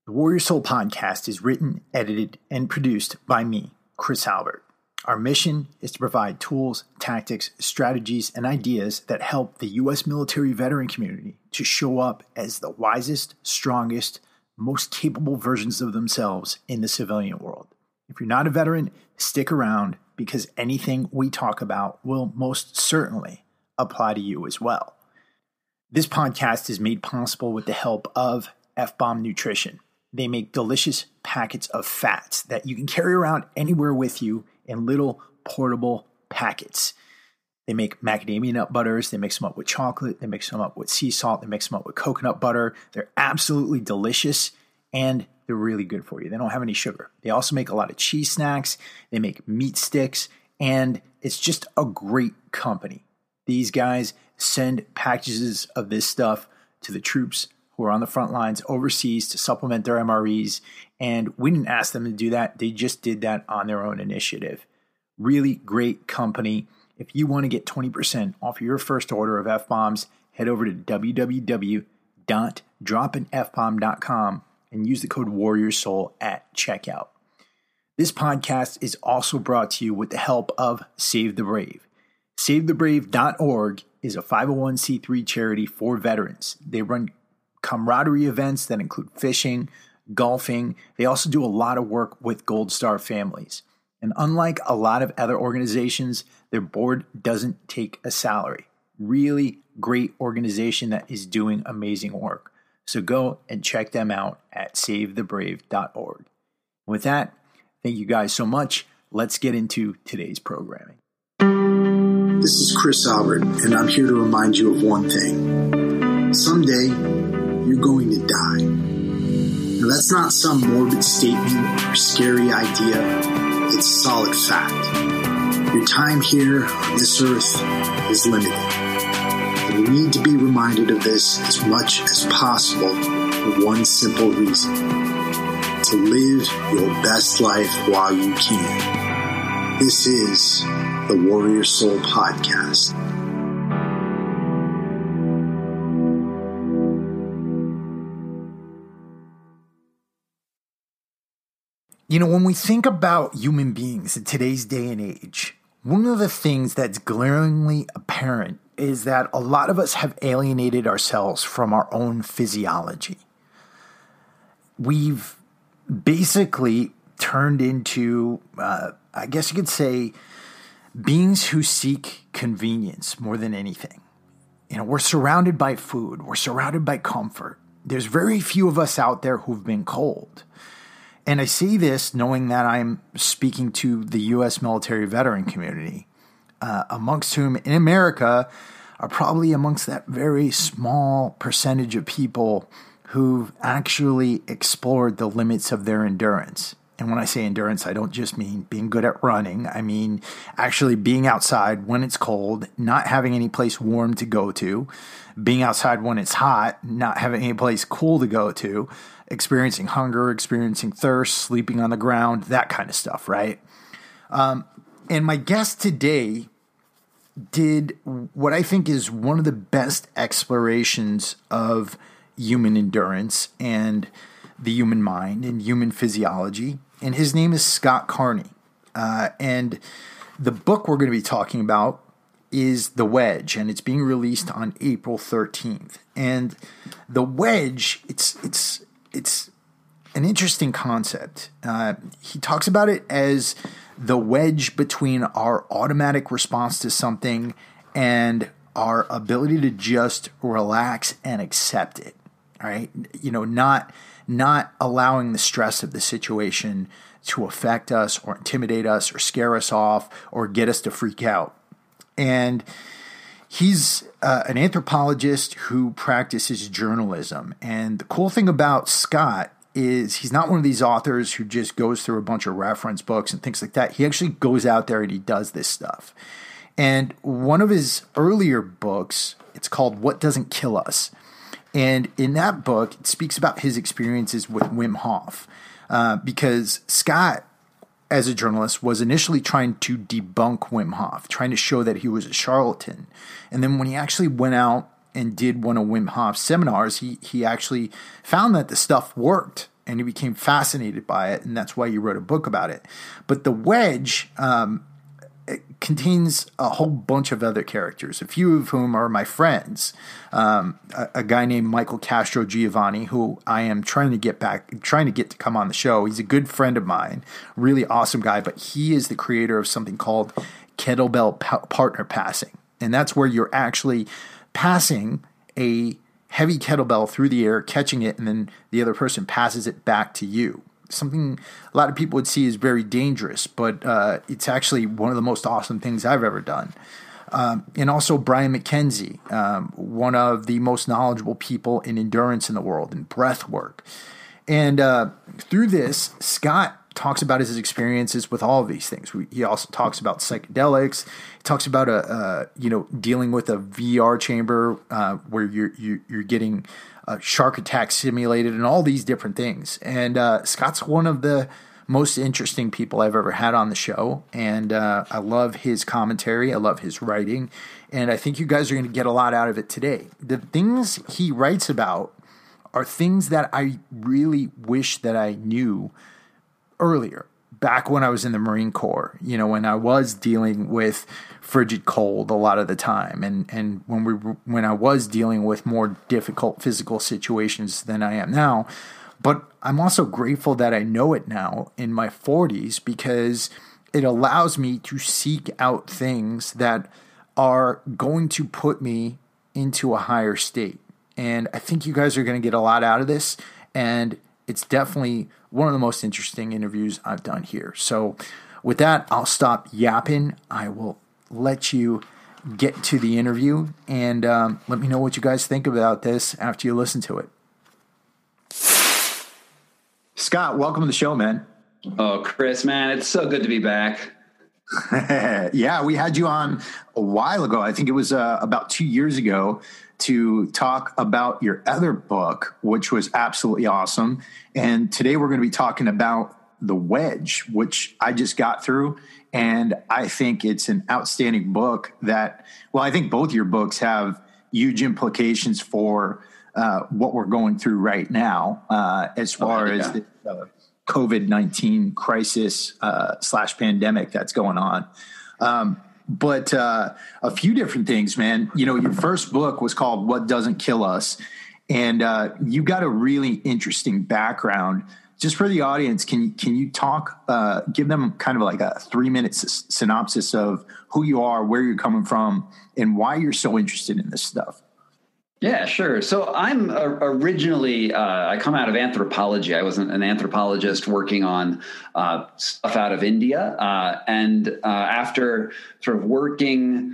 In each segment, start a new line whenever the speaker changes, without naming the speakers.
The Warrior Soul podcast is written, edited, and produced by me, Chris Albert. Our mission is to provide tools, tactics, strategies, and ideas that help the U.S. military veteran community to show up as the wisest, strongest, most capable versions of themselves in the civilian world. If you're not a veteran, stick around because anything we talk about will most certainly apply to you as well. This podcast is made possible with the help of F-Bomb Nutrition. They make delicious packets of fats that you can carry around anywhere with you in little portable packets. They make macadamia nut butters. They mix them up with chocolate. They mix them up with sea salt. They mix them up with coconut butter. They're absolutely delicious and they're really good for you. They don't have any sugar. They also make a lot of cheese snacks. They make meat sticks, and it's just a great company. These guys send packages of this stuff to the troops who are on the front lines overseas to supplement their MREs, and we didn't ask them to do that. They just did that on their own initiative. Really great company. If you want to get 20% off your first order of F-Bombs, head over to www.dropinfbomb.com and use the code WarriorSoul at checkout. This podcast is also brought to you with the help of Save the Brave. SaveTheBrave.org is a 501c3 charity for veterans. They run camaraderie events that include fishing, golfing. They also do a lot of work with Gold Star families. And unlike a lot of other organizations, their board doesn't take a salary. Really great organization that is doing amazing work. So go and check them out at SaveTheBrave.org. With that, thank you guys so much. Let's get into today's programming.
This is Chris Albert, and I'm here to remind you of one thing. Someday, you're going to die. Now, that's not some morbid statement or scary idea. It's solid fact. Your time here on this earth is limited. And we need to be reminded of this as much as possible for one simple reason. To live your best life while you can. This is the Warrior Soul Podcast.
You know, when we think about human beings in today's day and age, one of the things that's glaringly apparent is that a lot of us have alienated ourselves from our own physiology. We've basically turned into, I guess you could say, beings who seek convenience more than anything. You know, we're surrounded by food. We're surrounded by comfort. There's very few of us out there who've been cold. And I say this knowing that I'm speaking to the U.S. military veteran community, amongst whom in America are probably amongst that very small percentage of people who've actually explored the limits of their endurance. And when I say endurance, I don't just mean being good at running. I mean actually being outside when it's cold, not having any place warm to go to, being outside when it's hot, not having any place cool to go to, experiencing hunger, experiencing thirst, sleeping on the ground, that kind of stuff, right? And my guest today did what I think is one of the best explorations of human endurance and the human mind and human physiology. And his name is Scott Carney. And the book we're going to be talking about is The Wedge, and it's being released on April 13th. And The Wedge, it's an interesting concept. He talks about it as the wedge between our automatic response to something and our ability to just relax and accept it. All right, you know, not allowing the stress of the situation to affect us or intimidate us or scare us off or get us to freak out. And he's an anthropologist who practices journalism. And the cool thing about Scott is he's not one of these authors who just goes through a bunch of reference books and things like that. He actually goes out there and he does this stuff. And one of his earlier books, it's called What Doesn't Kill Us. And in that book, it speaks about his experiences with Wim Hof. Because Scott, as a journalist, was initially trying to debunk Wim Hof, trying to show that he was a charlatan. And then when he actually went out and did one of Wim Hof's seminars, he actually found that the stuff worked. and he became fascinated by it, and that's why you wrote a book about it. But the wedge it contains a whole bunch of other characters, a few of whom are my friends. A guy named Michael Castro Giovanni, who I am trying to get to come on the show. He's a good friend of mine, really awesome guy, but he is the creator of something called kettlebell partner passing. And that's where you're actually passing a heavy kettlebell through the air, catching it, and then the other person passes it back to you. Something a lot of people would see as very dangerous, but it's actually one of the most awesome things I've ever done. And also Brian McKenzie, one of the most knowledgeable people in endurance in the world and breath work. And through this, Scott talks about his experiences with all of these things. He also talks about psychedelics. He talks about dealing with a VR chamber where you're getting shark attack simulated and all these different things. And Scott's one of the most interesting people I've ever had on the show. And I love his commentary. I love his writing. And I think you guys are going to get a lot out of it today. The things he writes about are things that I really wish that I knew earlier, back when I was in the Marine Corps, when I was dealing with frigid cold a lot of the time, and when I was dealing with more difficult physical situations than I am now. But I'm also grateful that I know it now in my 40s, because it allows me to seek out things that are going to put me into a higher state. And I think you guys are going to get a lot out of this, and it's definitely one of the most interesting interviews I've done here. So with that, I'll stop yapping. I will let you get to the interview, and let me know what you guys think about this after you listen to it. Scott, welcome to the show, man.
Oh, Chris, man, it's so good to be back.
Yeah, we had you on a while ago. I think it was about 2 years ago to talk about your other book, which was absolutely awesome. And today we're going to be talking about The Wedge, which I just got through. And I think it's an outstanding book that, well, I think both your books have huge implications for what we're going through right now as far as the COVID-19 crisis / pandemic that's going on. But a few different things, man. Your first book was called What Doesn't Kill Us. And you got a really interesting background. Just for the audience, can you talk, give them kind of like a 3-minute synopsis of who you are, where you're coming from, and why you're so interested in this stuff?
Yeah, sure. So I'm originally, I come out of anthropology. I was an anthropologist working on stuff out of India. And after sort of working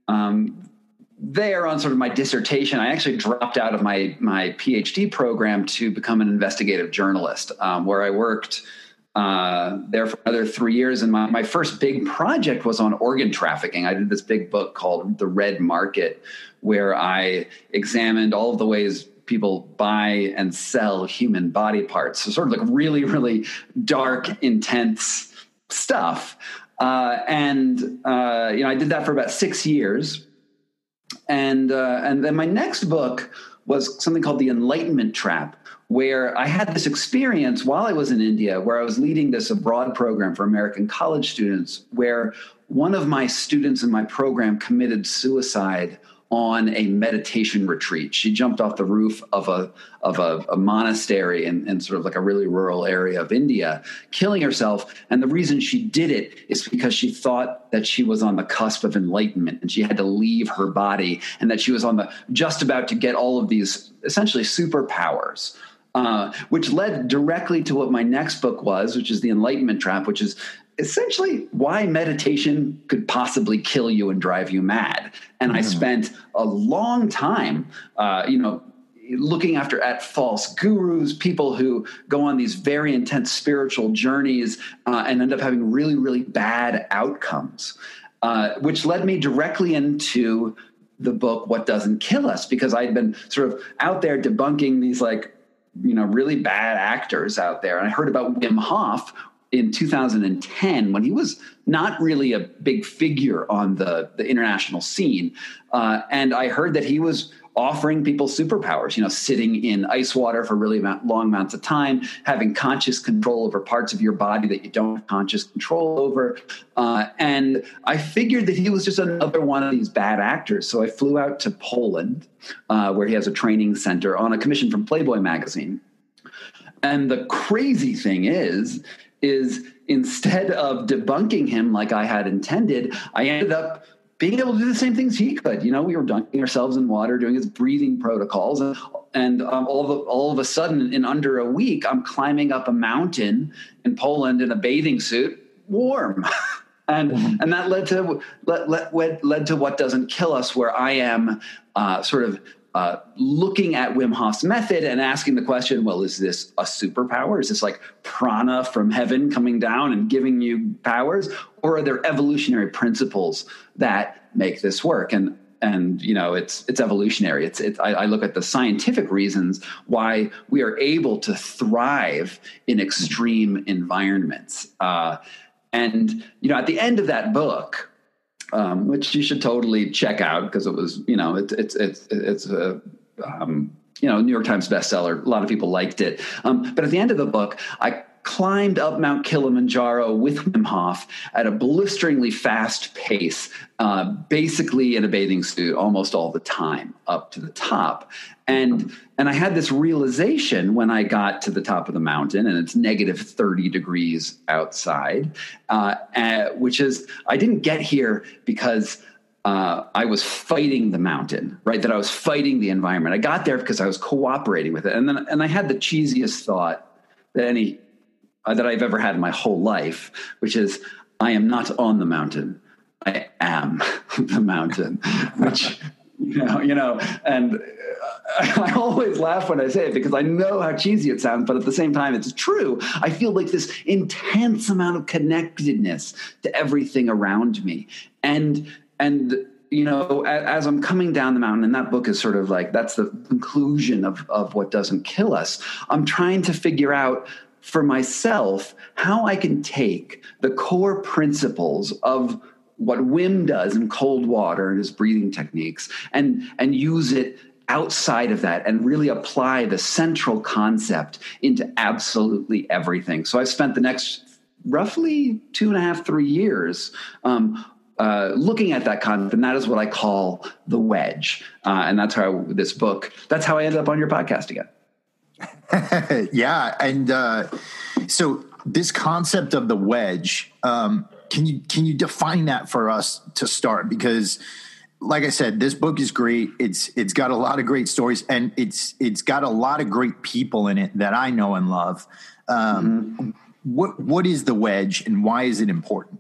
there on sort of my dissertation, I actually dropped out of my PhD program to become an investigative journalist, where I worked there for another 3 years. And my first big project was on organ trafficking. I did this big book called The Red Market, where I examined all of the ways people buy and sell human body parts. So sort of like really, really dark, intense stuff. And I did that for about 6 years. And then my next book was something called The Enlightenment Trap, where I had this experience while I was in India, where I was leading this abroad program for American college students, where one of my students in my program committed suicide on a meditation retreat. She jumped off the roof of a monastery in sort of like a really rural area of India, killing herself. And the reason she did it is because she thought that she was on the cusp of enlightenment and she had to leave her body, and that she was just about to get all of these essentially superpowers. Which led directly to what my next book was, which is The Enlightenment Trap, which is essentially why meditation could possibly kill you and drive you mad. And I spent a long time, looking at false gurus, people who go on these very intense spiritual journeys and end up having really, really bad outcomes, which led me directly into the book, What Doesn't Kill Us, because I'd been sort of out there debunking these really bad actors out there. And I heard about Wim Hof in 2010 when he was not really a big figure on the international scene. And I heard that he was offering people superpowers, sitting in ice water for really long amounts of time, having conscious control over parts of your body that you don't have conscious control over. And I figured that he was just another one of these bad actors. So I flew out to Poland, where he has a training center, on a commission from Playboy magazine. And the crazy thing is instead of debunking him like I had intended, I ended up being able to do the same things he could. We were dunking ourselves in water, doing his breathing protocols, and all of a sudden, in under a week, I'm climbing up a mountain in Poland in a bathing suit, warm, and that led to What Doesn't Kill Us, where I am looking at Wim Hof's method and asking the question, well, is this a superpower? Is this like prana from heaven coming down and giving you powers? Or are there evolutionary principles that make this work? And it's evolutionary. I look at the scientific reasons why we are able to thrive in extreme environments. And at the end of that book, which you should totally check out because it was, it's a, New York Times bestseller. A lot of people liked it. But at the end of the book, I climbed up Mount Kilimanjaro with Wim Hof at a blisteringly fast pace, basically in a bathing suit almost all the time up to the top. And I had this realization when I got to the top of the mountain, and it's negative 30 degrees outside, which is, I didn't get here because I was fighting the mountain, right? That I was fighting the environment. I got there because I was cooperating with it. And I had the cheesiest thought that I've ever had in my whole life, which is, I am not on the mountain. I am the mountain, which, and I always laugh when I say it because I know how cheesy it sounds, but at the same time, it's true. I feel like this intense amount of connectedness to everything around me. And as I'm coming down the mountain, and that book is sort of like, that's the conclusion of What Doesn't Kill Us. I'm trying to figure out for myself how I can take the core principles of what Wim does in cold water and his breathing techniques and use it outside of that and really apply the central concept into absolutely everything. So I spent the next roughly 2.5, 3 years looking at that concept, and that is what I call the wedge. And that's how I ended up on your podcast again.
Yeah. And so this concept of the wedge, can you define that for us to start? Because like I said, this book is great. It's got a lot of great stories, and it's got a lot of great people in it that I know and love. What is the wedge, and why is it important?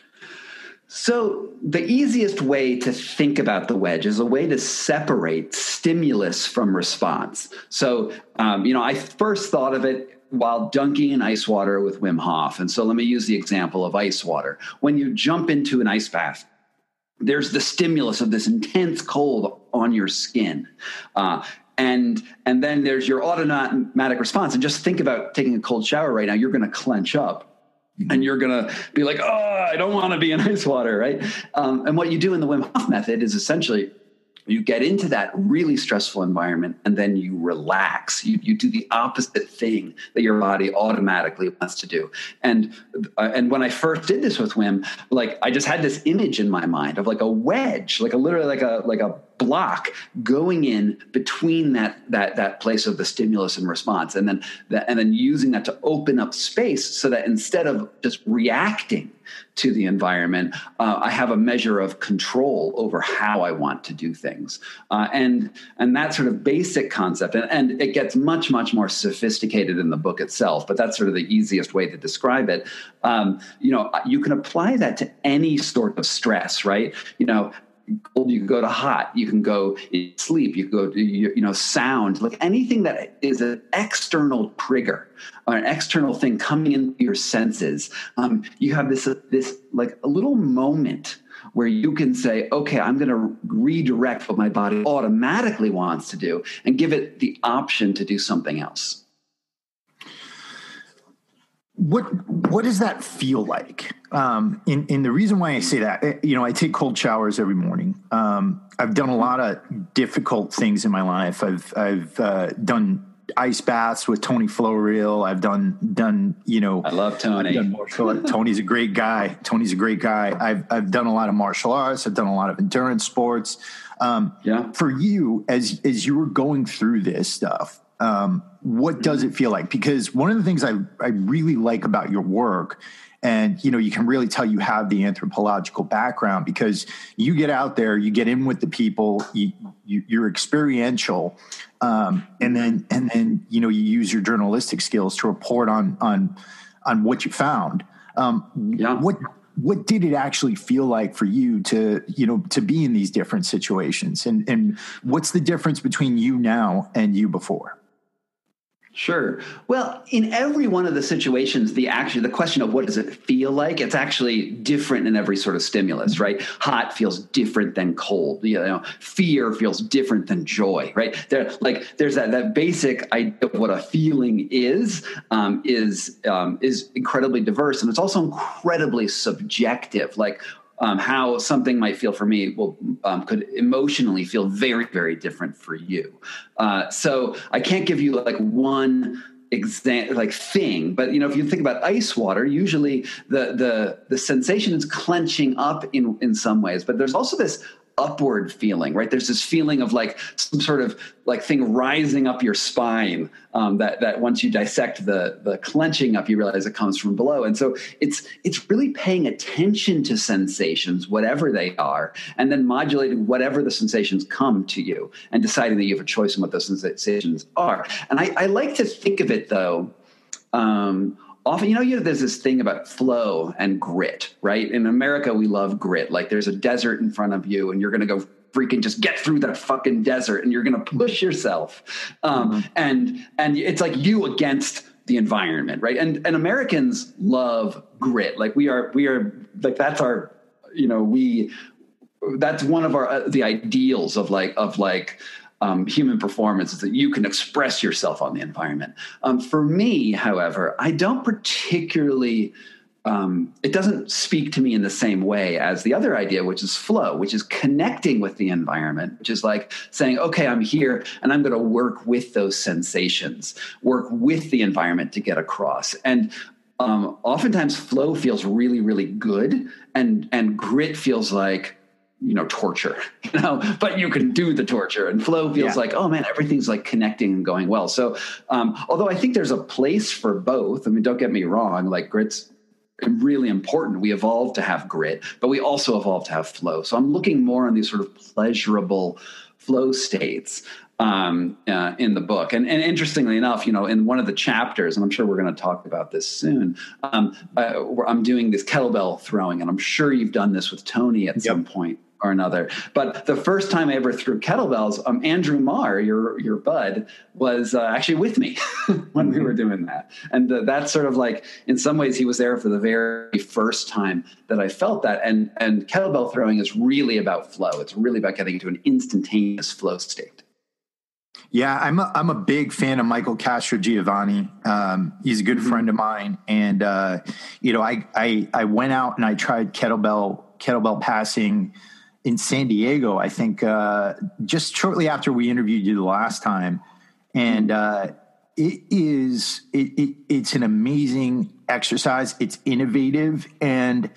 So the easiest way to think about the wedge is a way to separate stimulus from response. So, I first thought of it while dunking in ice water with Wim Hof. And so let me use the example of ice water. When you jump into an ice bath, there's the stimulus of this intense cold on your skin. And then there's your automatic response. And just think about taking a cold shower right now. You're going to clench up. And you're going to be like, oh, I don't want to be in ice water, right? And what you do in the Wim Hof method is essentially you get into that really stressful environment and then you relax. You do the opposite thing that your body automatically wants to do. And when I first did this with Wim, I just had this image in my mind of like a wedge, literally like a block going in between that place of the stimulus and response, and then using that to open up space so that instead of just reacting to the environment, I have a measure of control over how I want to do things. And that sort of basic concept, and it gets much, much more sophisticated in the book itself, but that's sort of the easiest way to describe it. You can apply that to any sort of stress, right? Cold, you can go to hot, you can go sleep, you can go to, sound, like anything that is an external trigger or an external thing coming into your senses. You have this like a little moment where you can say, okay, I'm going to redirect what my body automatically wants to do and give it the option to do something else.
What does that feel like? And the reason why I say that, I take cold showers every morning. I've done a lot of difficult things in my life. I've done ice baths with Tony Floril. I've done.
I love Tony.
Tony's a great guy. I've done a lot of martial arts. I've done a lot of endurance sports. For you, as you were going through this stuff, what does it feel like? Because one of the things I really like about your work, and, you can really tell you have the anthropological background, because you get out there, you get in with the people, you're experiential. And then, you use your journalistic skills to report on what you found. What did it actually feel like for you to be in these different situations? And what's the difference between you now and you before?
Sure. Well, in every one of the situations, the question of what does it feel like, it's actually different in every sort of stimulus, right? Hot feels different than cold. Fear feels different than joy, right? There's that basic idea of what a feeling is incredibly diverse, and it's also incredibly subjective. How something might feel for me could emotionally feel very, very different for you. So I can't give you one thing, but if you think about ice water, usually the sensation is clenching up in some ways, but there's also this upward feeling, right? There's this feeling of some sort of thing rising up your spine, that once you dissect the clenching up, you realize it comes from below. And so it's really paying attention to sensations, whatever they are, and then modulating whatever the sensations come to you and deciding that you have a choice in what those sensations are. And I like to think of it, though, often, there's this thing about flow and grit, right? In America, we love grit. There's a desert in front of you, and you're going to go freaking just get through that fucking desert, and you're going to push yourself. And it's you against the environment, right? And Americans love grit. We are that's our, that's one of our the ideals of human performance, is that you can express yourself on the environment. For me, however, I don't particularly, it doesn't speak to me in the same way as the other idea, which is flow, which is connecting with the environment, which is saying, okay, I'm here and I'm going to work with those sensations, work with the environment to get across. And oftentimes flow feels really, really good, and grit feels like, torture, but you can do the torture, and flow feels oh man, everything's connecting and going well. So, although I think there's a place for both, don't get me wrong, grit's really important. We evolved to have grit, but we also evolved to have flow. So I'm looking more on these sort of pleasurable flow states, in the book. And interestingly enough, in one of the chapters, and I'm sure we're going to talk about this soon, I'm doing this kettlebell throwing, and I'm sure you've done this with Tony at some point or another. But the first time I ever threw kettlebells, Andrew Marr, your bud, was actually with me when we were doing that. And that's sort of in some ways, he was there for the very first time that I felt that. And kettlebell throwing is really about flow. It's really about getting into an instantaneous flow state.
Yeah, I'm a big fan of Michael Castrogiovanni. He's a good friend of mine, and I went out and I tried kettlebell passing in San Diego, I think, just shortly after we interviewed you the last time. And it's an amazing exercise. It's innovative, and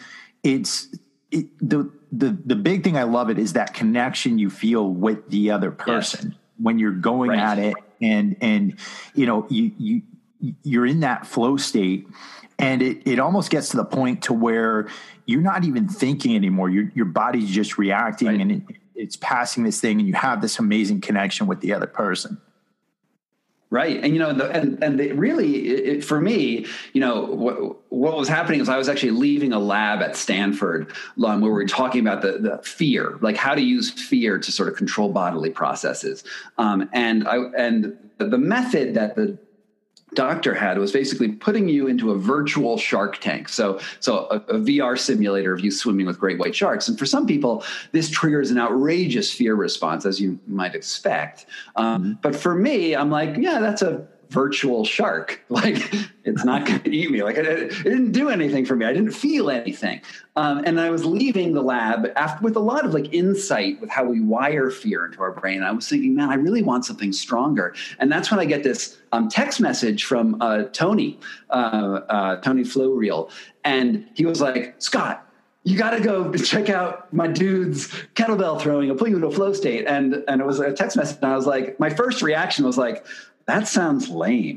the big thing I love it is that connection you feel with the other person when you're going at it, and you're in that flow state, and it almost gets to the point to where you're not even thinking anymore. Your body's just reacting, and it's passing this thing, and you have this amazing connection with the other person.
Right. And really, for me, what was happening is I was actually leaving a lab at Stanford where we were talking about the fear, how to use fear to sort of control bodily processes. And the method that the doctor had was basically putting you into a virtual shark tank. So a VR simulator of you swimming with great white sharks. And for some people, this triggers an outrageous fear response, as you might expect. But for me, I'm that's a virtual shark. Like, it's not going to eat me. Like, it didn't do anything for me. I didn't feel anything. And I was leaving the lab with a lot of like insight with how we wire fear into our brain. I was thinking, man, I really want something stronger. And that's when I get this text message from Tony Flowreel. And he was like, Scott, you got to go check out my dude's kettlebell throwing. I'll put you into a flow state. And it was a text message. And I was like, my first reaction was like, that sounds lame.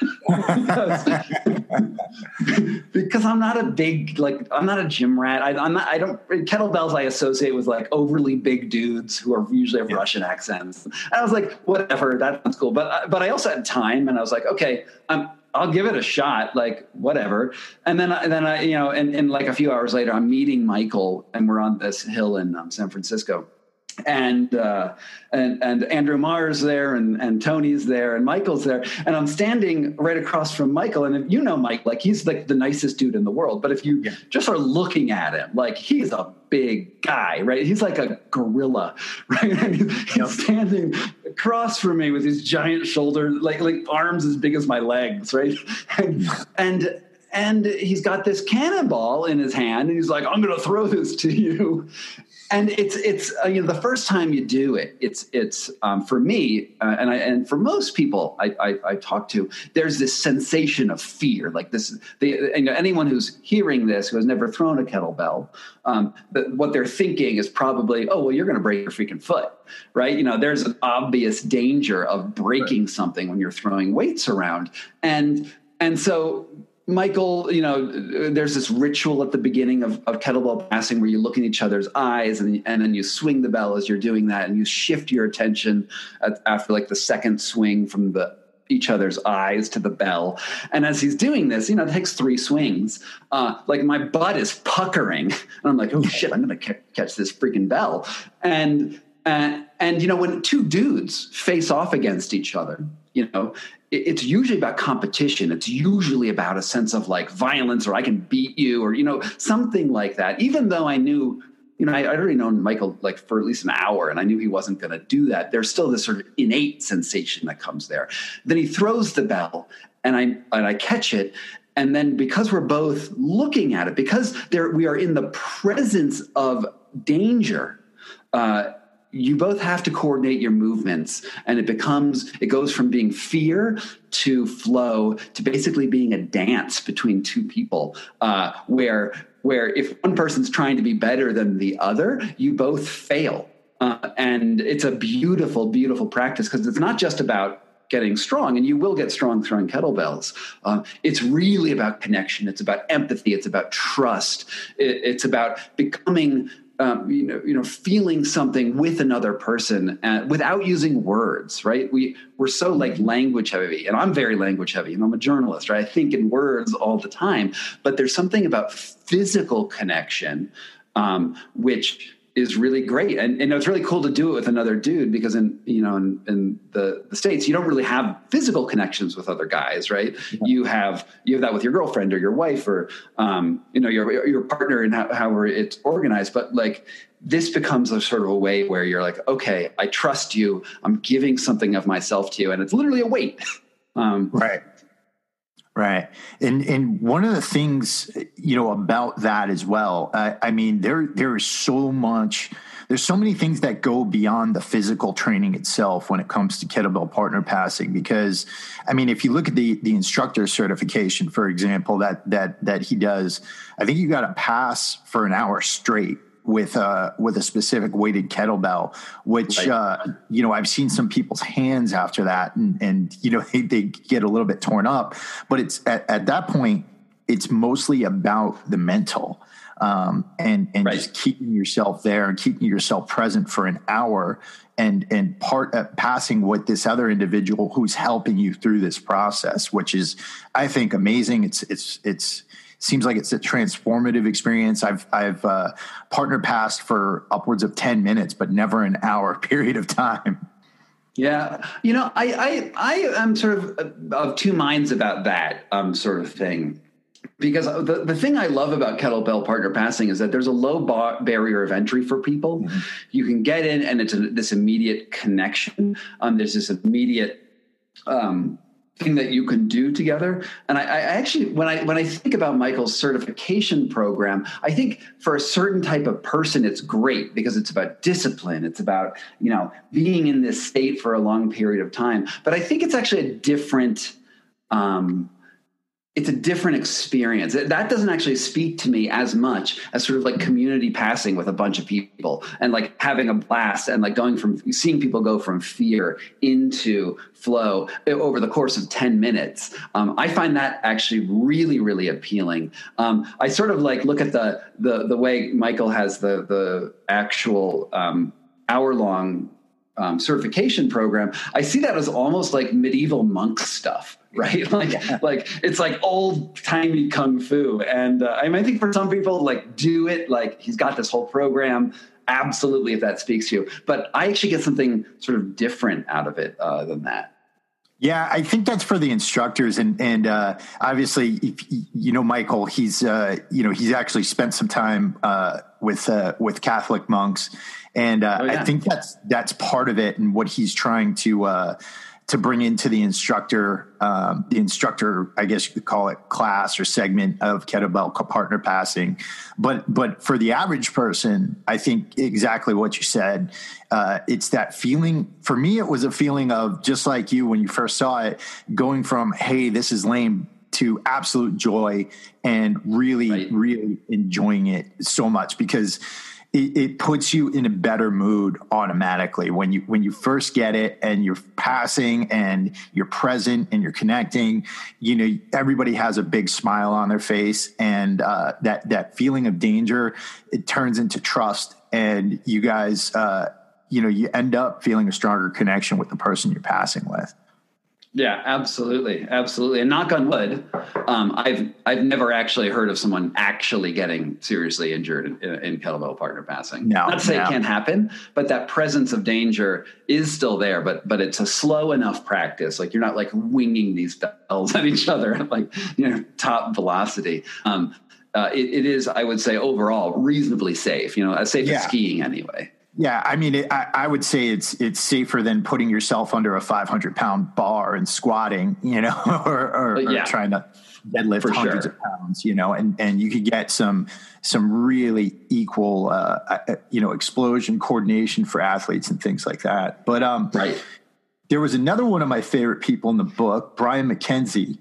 because I'm not a big, like, I'm not a gym rat. Kettlebells I associate with like overly big dudes who are usually have Russian accents. And I was like, whatever, that sounds cool. But I also had time, and I was like, okay, I'll give it a shot, like whatever. And then I, you know, and like a few hours later, I'm meeting Michael, and we're on this hill in San Francisco. And Andrew Marr's there, and Tony's there, and Michael's there, and I'm standing right across from Michael. And if you know Mike, like, he's like the nicest dude in the world, but if you just are looking at him, like, he's a big guy, right? He's like a gorilla, right? And he's standing across from me with his giant shoulders, like arms as big as my legs, right? And he's got this cannonball in his hand, and he's like, I'm going to throw this to you. And it's you know, the first time you do it, it's for me and for most people I talk to, there's this sensation of fear, like this. You know, anyone who's hearing this who has never thrown a kettlebell, what they're thinking is probably, oh, well, you're going to break your freaking foot, right? You know, there's an obvious danger of breaking something when you're throwing weights around, and so. Michael, you know, there's this ritual at the beginning of kettlebell passing where you look in each other's eyes, and then you swing the bell as you're doing that, and you shift your attention after like the second swing from each other's eyes to the bell. And as he's doing this, you know, it takes 3 swings. Like, my butt is puckering, and I'm like, oh shit, I'm going to catch this freaking bell. And you know, when 2 dudes face off against each other, you know, it's usually about competition. It's usually about a sense of like violence, or I can beat you, or, you know, something like that. Even though I knew, you know, I'd already known Michael like for at least an hour, and I knew he wasn't going to do that. There's still this sort of innate sensation that comes there. Then he throws the bell, and I catch it. And then, because we're both looking at it, because we are in the presence of danger, you both have to coordinate your movements, and it goes from being fear to flow to basically being a dance between 2 people, where if one person's trying to be better than the other, you both fail. And it's a beautiful, beautiful practice, because it's not just about getting strong, and you will get strong throwing kettlebells. It's really about connection. It's about empathy. It's about trust. It's about becoming feeling something with another person without using words, right? We're so like language heavy, and I'm very language heavy, and I'm a journalist, right? I think in words all the time, but there's something about physical connection, which is really great. And it's really cool to do it with another dude, because in the States, you don't really have physical connections with other guys, right? Yeah. You have that with your girlfriend or your wife, or, your partner, and however it's organized. But like, this becomes a sort of a way where you're like, okay, I trust you. I'm giving something of myself to you. And it's literally a weight.
Right. Right. And one of the things, you know, about that as well, I mean, there is so much, there's so many things that go beyond the physical training itself when it comes to kettlebell partner passing, because, I mean, if you look at the instructor certification, for example, that he does, I think you got to pass for an hour straight with a specific weighted kettlebell, which, I've seen some people's hands after that, and they get a little bit torn up, but it's at that point, it's mostly about the mental, and right. Just keeping yourself there and keeping yourself present for an hour, and passing with this other individual who's helping you through this process, which is, I think, amazing. It's seems like it's a transformative experience. I've partner passed for upwards of 10 minutes, but never an hour period of time.
Yeah. You know, I am sort of 2 minds about that sort of thing, because the thing I love about kettlebell partner passing is that there's a low barrier of entry for people. Mm-hmm. You can get in, and it's this immediate connection. There's this immediate thing that you can do together. And I actually, when I think about Michael's certification program, I think for a certain type of person, it's great because it's about discipline. It's about, being in this state for a long period of time. But I think it's actually a different, it's a different experience. That doesn't actually speak to me as much as sort of like community passing with a bunch of people and like having a blast and like seeing people go from fear into flow over the course of 10 minutes. I find that actually really, really appealing. I sort of like look at the way Michael has the actual hour-long certification program. I see that as almost like medieval monk stuff. Right. Like it's like old timey kung fu. And I think for some people like do it, like he's got this whole program. Absolutely. If that speaks to you, but I actually get something sort of different out of it than that.
Yeah, I think that's for the instructors, and obviously, Michael, he's actually spent some time with Catholic monks, and I think that's part of it, and what he's trying to bring into the instructor, I guess you could call it class or segment of kettlebell partner passing. But for the average person, I think exactly what you said. It's that feeling. For me, it was a feeling of just like you when you first saw it, going from, hey, this is lame, to absolute joy and really, really enjoying it so much, because it puts you in a better mood automatically when you first get it and you're passing and you're present and you're connecting. Everybody has a big smile on their face, and that feeling of danger, it turns into trust, and you guys, you end up feeling a stronger connection with the person you're passing with.
Yeah, absolutely. Absolutely. And knock on wood, I've never actually heard of someone actually getting seriously injured in kettlebell partner passing. Not to say it can't happen, but that presence of danger is still there, but it's a slow enough practice. Like you're not like winging these bells at each other at like, top velocity. It is, I would say overall reasonably safe, as safe as skiing anyway.
Yeah, I mean, I would say it's safer than putting yourself under a 500-pound bar and squatting, or trying to deadlift hundreds of pounds, and you could get some really equal, explosion coordination for athletes and things like that. But there was another one of my favorite people in the book, Brian McKenzie,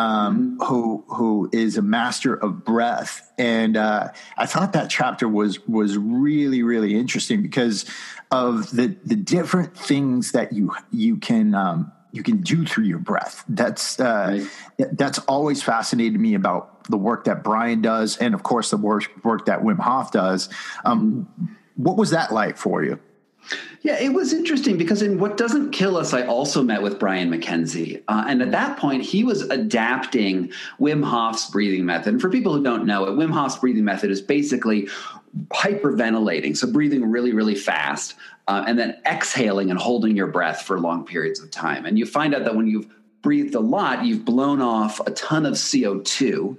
who is a master of breath. And I thought that chapter was really, really interesting because of the different things that you can do through your breath. That's always fascinated me about the work that Brian does, and of course the work that Wim Hof does. What was that like for you?
Yeah, it was interesting because in What Doesn't Kill Us, I also met with Brian McKenzie. And at that point, he was adapting Wim Hof's breathing method. And for people who don't know it, Wim Hof's breathing method is basically hyperventilating, so breathing really, really fast, and then exhaling and holding your breath for long periods of time. And you find out that when you've breathed a lot, you've blown off a ton of CO2.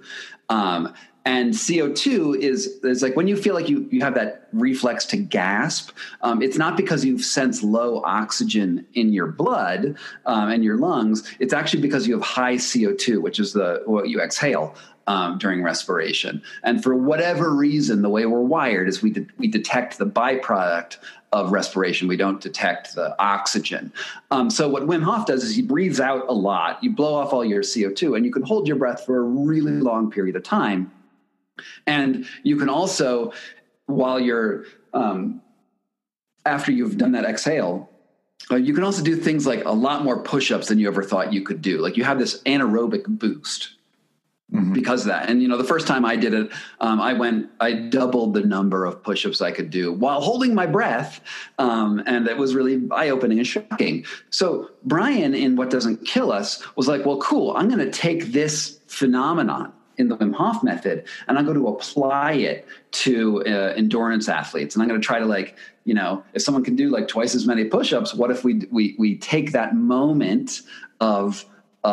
And CO2 is like when you feel like you have that reflex to gasp, it's not because you've sensed low oxygen in your blood and your lungs. It's actually because you have high CO2, which is what you exhale during respiration. And for whatever reason, the way we're wired is we detect the byproduct of respiration. We don't detect the oxygen. So what Wim Hof does is he breathes out a lot. You blow off all your CO2, and you can hold your breath for a really long period of time. And you can also, while you're, after you've done that exhale, you can also do things like a lot more push-ups than you ever thought you could do. Like you have this anaerobic boost because of that. And, the first time I did it, I doubled the number of push-ups I could do while holding my breath. And it was really eye-opening and shocking. So Brian in What Doesn't Kill Us was like, well, cool, I'm going to take this phenomenon in the Wim Hof method, and I'm going to apply it to endurance athletes. And I'm going to try to if someone can do like twice as many push-ups, what if we take that moment of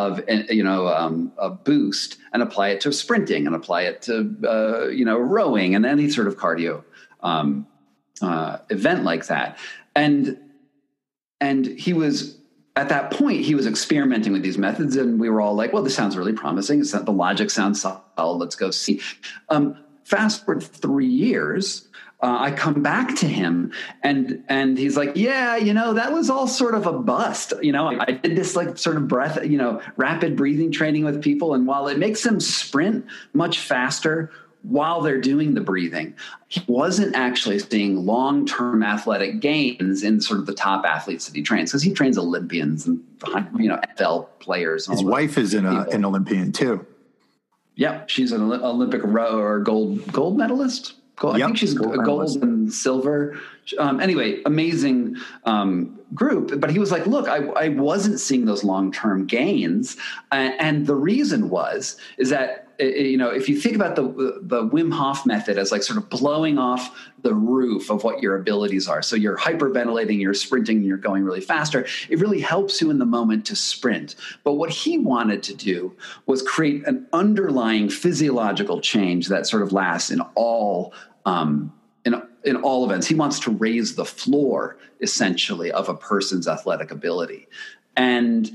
a boost and apply it to sprinting and apply it to, rowing and any sort of cardio event like that. And he was at that point, he was experimenting with these methods, and we were all like, well, this sounds really promising. The logic sounds solid. Let's go see. Fast forward 3 years, I come back to him, and he's like, yeah, that was all sort of a bust. I did this like sort of breath, rapid breathing training with people. And while it makes them sprint much faster while they're doing the breathing, he wasn't actually seeing long-term athletic gains in sort of the top athletes that he trains, because he trains Olympians and NFL players.
His wife is an Olympian too.
Yeah, she's an Olympic or gold medalist. I think she's gold and silver. Anyway, amazing group. But he was like, look, I wasn't seeing those long-term gains. And the reason is that, if you think about the Wim Hof method as like sort of blowing off the roof of what your abilities are. So you're hyperventilating, you're sprinting, you're going really faster. It really helps you in the moment to sprint. But what he wanted to do was create an underlying physiological change that sort of lasts in all in all events. He wants to raise the floor, essentially, of a person's athletic ability. And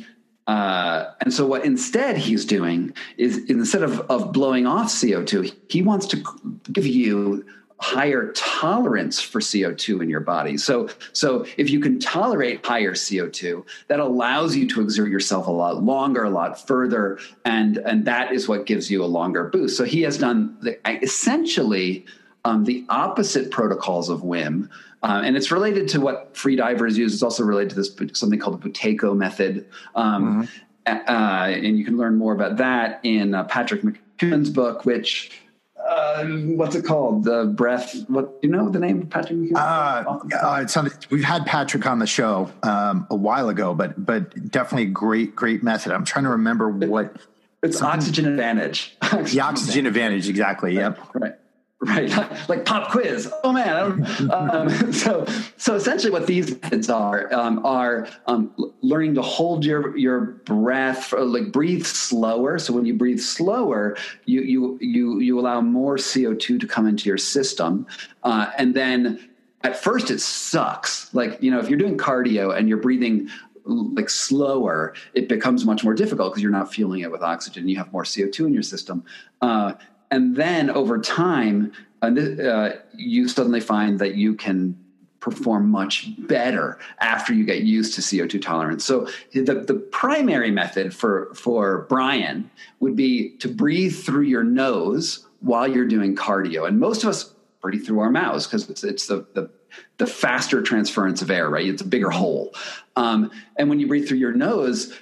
so what instead he's doing is, instead of blowing off CO2, he wants to give you higher tolerance for CO2 in your body. So if you can tolerate higher CO2, that allows you to exert yourself a lot longer, a lot further, and that is what gives you a longer boost. So he has done essentially the opposite protocols of Wim. And it's related to what free divers use. It's also related to this something called the Buteyko method. And you can learn more about that in Patrick McKeown's book, which, what's it called? The breath. What, do you know the name of Patrick McKeown?
We've had Patrick on the show a while ago, but definitely a great method. I'm trying to remember what.
It's Oxygen Advantage.
The Oxygen Advantage, exactly. Yep.
Right. Like pop quiz. Oh man. So essentially what these methods are learning to hold your breath, like breathe slower. So when you breathe slower, you allow more CO2 to come into your system. And then at first it sucks. Like, if you're doing cardio and you're breathing like slower, it becomes much more difficult because you're not fueling it with oxygen. You have more CO2 in your system. And then over time, you suddenly find that you can perform much better after you get used to CO2 tolerance. So the primary method for Brian would be to breathe through your nose while you're doing cardio. And most of us breathe through our mouths because it's the faster transference of air, right? It's a bigger hole. And when you breathe through your nose,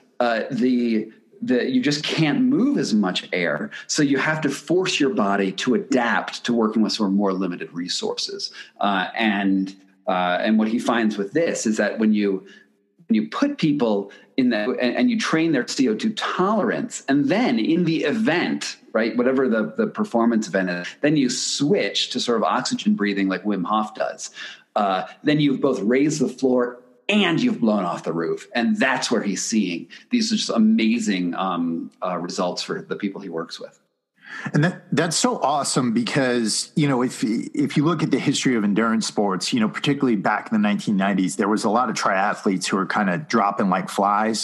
you just can't move as much air. So you have to force your body to adapt to working with sort of more limited resources. And what he finds with this is that when you put people in that and you train their CO2 tolerance, and then in the event, right, whatever the performance event is, then you switch to sort of oxygen breathing like Wim Hof does. Then you've both raised the floor and you've blown off the roof. And that's where he's seeing these are just amazing results for the people he works with.
And that's so awesome because, if you look at the history of endurance sports, particularly back in the 1990s, there was a lot of triathletes who were kind of dropping like flies,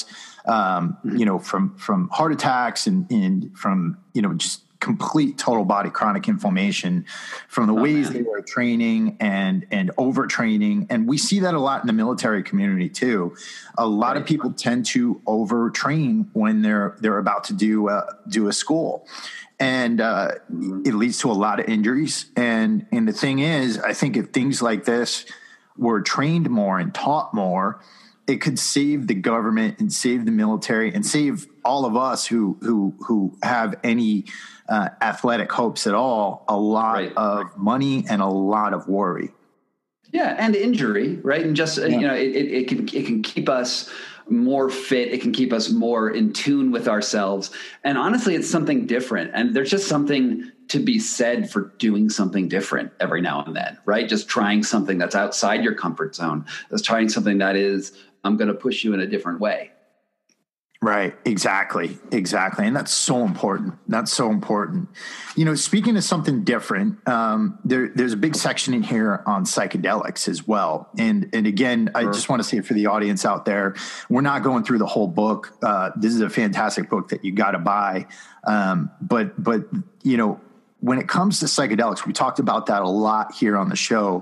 from heart attacks and from, just complete total body chronic inflammation from the ways they were training and overtraining. And we see that a lot in the military community too. A lot of people tend to overtrain when they're about to do a school. And it leads to a lot of injuries. And the thing is, I think if things like this were trained more and taught more, it could save the government and save the military and save all of us who have any athletic hopes at all, a lot of money and a lot of worry.
Yeah, and injury, right? And just it can keep us more fit. It can keep us more in tune with ourselves. And honestly, it's something different. And there's just something to be said for doing something different every now and then, right? Just trying something that's outside your comfort zone. Just trying something that is, I'm going to push you in a different way.
Right. Exactly. And that's so important. Speaking of something different, there's a big section in here on psychedelics as well. And again, I just want to say for the audience out there, we're not going through the whole book. This is a fantastic book that you got to buy. But when it comes to psychedelics, we talked about that a lot here on the show.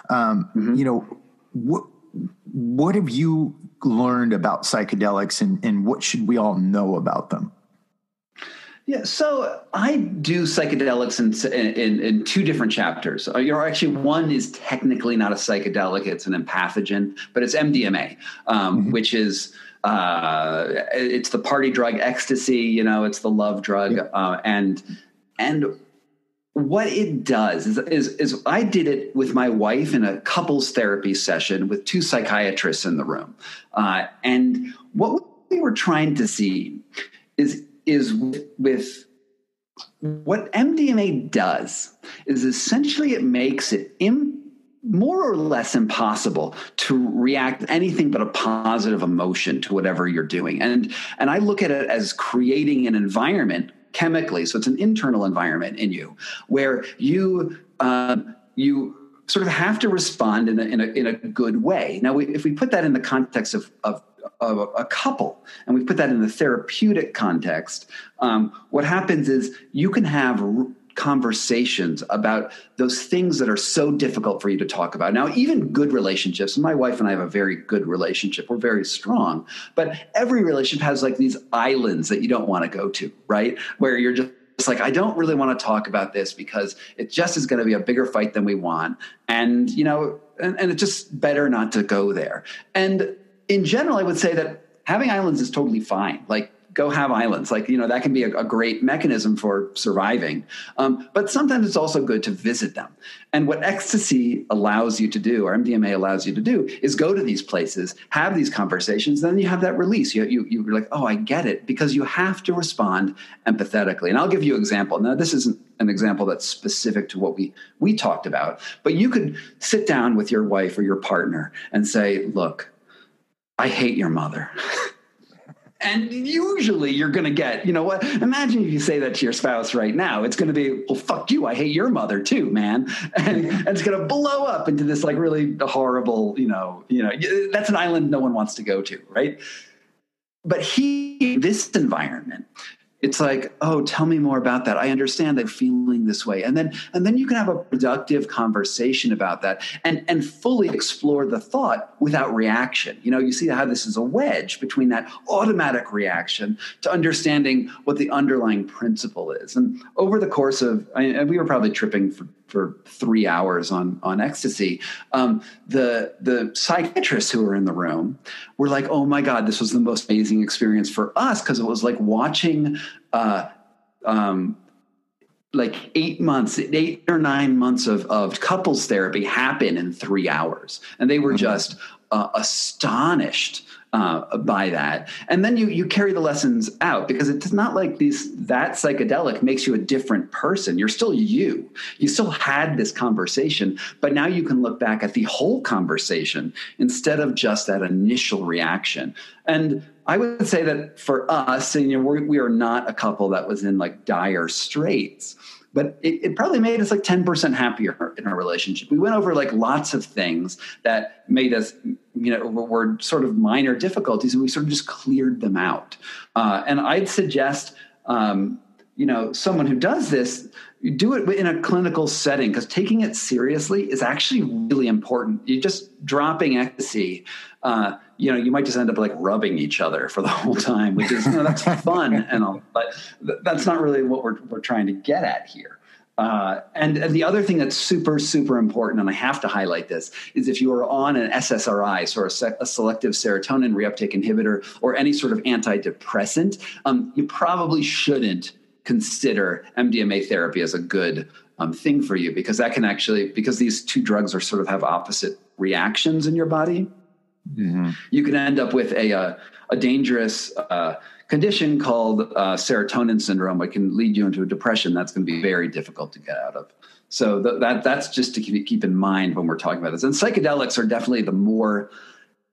What have you learned about psychedelics, and what should we all know about them?
Yeah, so I do psychedelics in two different chapters. Actually, one is technically not a psychedelic; it's an empathogen, but it's MDMA, which is it's the party drug ecstasy. It's the love drug, and what it does is I did it with my wife in a couples therapy session with two psychiatrists in the room. And what we were trying to see is with what MDMA does is essentially it makes it more or less impossible to react anything but a positive emotion to whatever you're doing. And I look at it as creating an environment chemically, so it's an internal environment in you where you sort of have to respond in a good way. Now, if we put that in the context of a couple, and we put that in the therapeutic context, what happens is you can have conversations about those things that are so difficult for you to talk about. Now, even good relationships, and my wife and I have a very good relationship. We're very strong, but every relationship has like these islands that you don't want to go to, right? Where you're just like, I don't really want to talk about this because it just is going to be a bigger fight than we want. And, and it's just better not to go there. And in general, I would say that having islands is totally fine. Like, go have islands. Like, that can be a great mechanism for surviving. But sometimes it's also good to visit them. And what ecstasy allows you to do, or MDMA allows you to do, is go to these places, have these conversations, then you have that release. You're like, oh, I get it, because you have to respond empathetically. And I'll give you an example. Now, this isn't an example that's specific to what we talked about, but you could sit down with your wife or your partner and say, look, I hate your mother. And usually you're going to get, what? Imagine if you say that to your spouse right now, it's going to be, well, fuck you. I hate your mother too, man. And it's going to blow up into this like really horrible, that's an island no one wants to go to. Right. But this environment, it's like, oh, tell me more about that. I understand that feeling this way. And then you can have a productive conversation about that and fully explore the thought without reaction. You see how this is a wedge between that automatic reaction to understanding what the underlying principle is. And over the course of, and we were probably tripping for 3 hours on ecstasy, the psychiatrists who were in the room were like, oh my God, this was the most amazing experience for us, because it was like watching like 8 or 9 months of couples therapy happen in 3 hours. And they were just astonished by that. And then you carry the lessons out, because it's not like that psychedelic makes you a different person. You're still you. You still had this conversation, but now you can look back at the whole conversation instead of just that initial reaction. And I would say that for us, and we are not a couple that was in like dire straits, but it probably made us like 10% happier in our relationship. We went over like lots of things that made us, were sort of minor difficulties, and we sort of just cleared them out. And I'd suggest, someone who does this, do it in a clinical setting, because taking it seriously is actually really important. You're just dropping ecstasy. You might just end up like rubbing each other for the whole time, which is, that's fun and all, but that's not really what we're trying to get at here. And the other thing that's super, super important, and I have to highlight this, is if you are on an SSRI, so a selective serotonin reuptake inhibitor, or any sort of antidepressant, you probably shouldn't consider MDMA therapy as a good thing for you, because that can actually, because these two drugs are sort of have opposite reactions in your body. Mm-hmm. You can end up with a dangerous condition called serotonin syndrome, which can lead you into a depression that's going to be very difficult to get out of. So that's just to keep in mind when we're talking about this. And psychedelics are definitely the more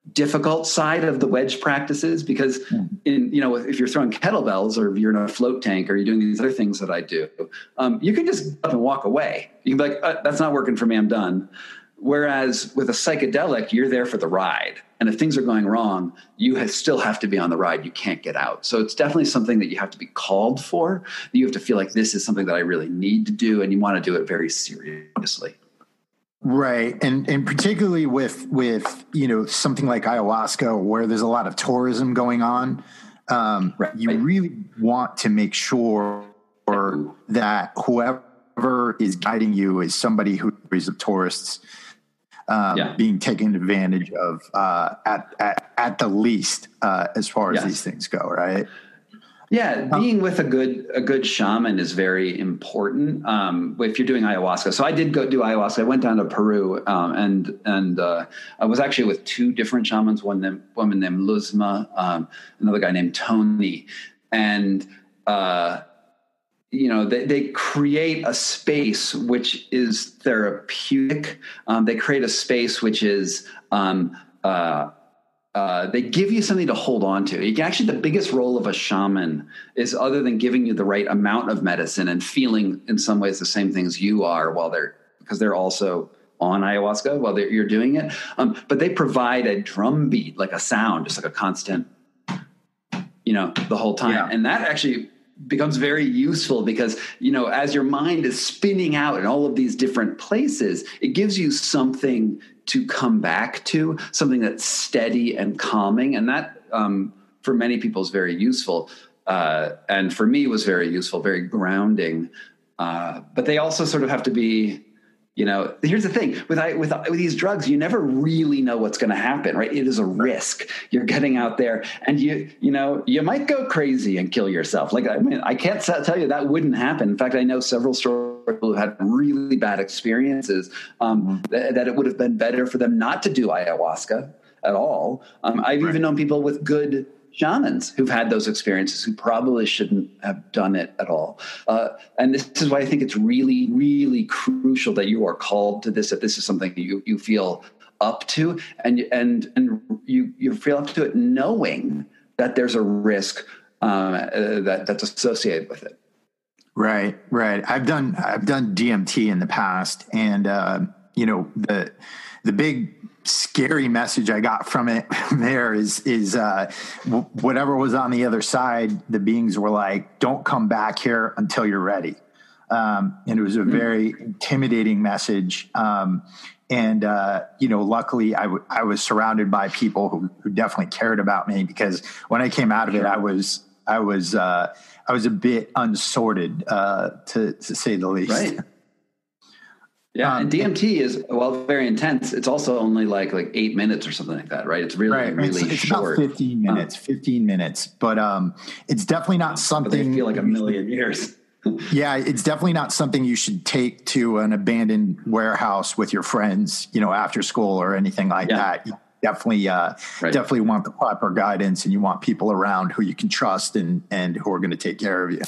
difficult side of the wedge practices, because if you're throwing kettlebells or if you're in a float tank or you're doing these other things that I do, you can just up and walk away. You can be like, that's not working for me, I'm done. Whereas with a psychedelic, you're there for the ride. And if things are going wrong, you still have to be on the ride. You can't get out. So it's definitely something that you have to be called for. You have to feel like this is something that I really need to do, and you want to do it very seriously.
Right. And particularly with something like ayahuasca, where there's a lot of tourism going on, you really want to make sure that whoever is guiding you is somebody who is of tourists being taken advantage of at the least as far as these things go, right?
Yeah, being with a good shaman is very important if you're doing ayahuasca. So I did go do ayahuasca. I went down to Peru and I was actually with two different shamans. One woman named Luzma, another guy named Tony, and they create a space which is therapeutic. They create a space which is they give you something to hold on to. The biggest role of a shaman is, other than giving you the right amount of medicine and feeling in some ways the same things you are because they're also on ayahuasca while you're doing it. But they provide a drum beat, like a sound, just like a constant, the whole time. Yeah. And that actually becomes very useful because, as your mind is spinning out in all of these different places, it gives you something to come back to, something that's steady and calming. And that, for many people, is very useful. And for me, was very useful, very grounding. But they also sort of have to be, here's the thing with these drugs, you never really know what's going to happen, right? It is a risk. You're getting out there and you might go crazy and kill yourself. I can't tell you that wouldn't happen. In fact, I know several stories who had really bad experiences, that it would have been better for them not to do ayahuasca at all. I've even known people with good shamans who've had those experiences who probably shouldn't have done it at all. And this is why I think it's really, really crucial that you are called to this, that this is something you feel up to, and you feel up to it knowing that there's a risk that's associated with it.
Right. I've done DMT in the past, and the big scary message I got from it there is whatever was on the other side, the beings were like, don't come back here until you're ready. And it was a very intimidating message. Luckily I was surrounded by people who definitely cared about me, because when I came out of it, I was a bit unsorted, to say the least.
Right. Yeah, and DMT is, while very intense, it's also only like 8 minutes or something like that, right? It's really it's short.
About 15 minutes, but it's definitely not something.
They feel like a million years.
Yeah, it's definitely not something you should take to an abandoned warehouse with your friends, after school or anything like that. You definitely want the proper guidance, and you want people around who you can trust and who are going to take care of you.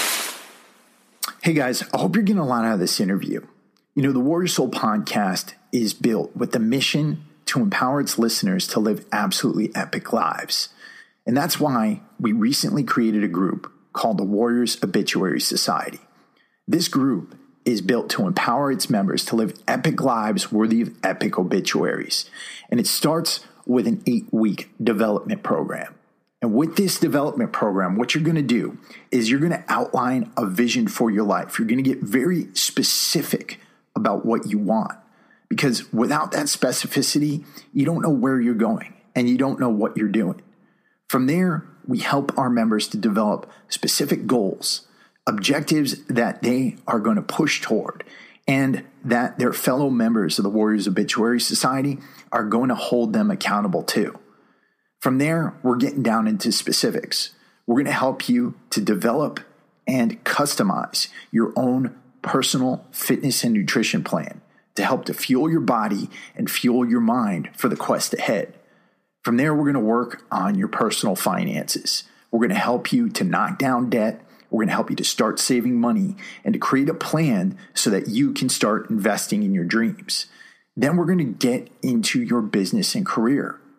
Hey guys, I hope you're getting a lot out of this interview. The Warrior Soul podcast is built with the mission to empower its listeners to live absolutely epic lives. And that's why we recently created a group called the Warriors Obituary Society. This group is built to empower its members to live epic lives worthy of epic obituaries. And it starts with an 8-week development program. And with this development program, what you're going to do is you're going to outline a vision for your life. You're going to get very specific about what you want, because without that specificity, you don't know where you're going and you don't know what you're doing. From there, we help our members to develop specific goals, objectives that they are going to push toward, and that their fellow members of the Warriors Obituary Society are going to hold them accountable to. From there, we're getting down into specifics. We're going to help you to develop and customize your own personal fitness and nutrition plan to help to fuel your body and fuel your mind for the quest ahead. From there, we're going to work on your personal finances. We're going to help you to knock down debt. We're going to help you to start saving money and to create a plan so that you can start investing in your dreams. Then we're going to get into your business and career.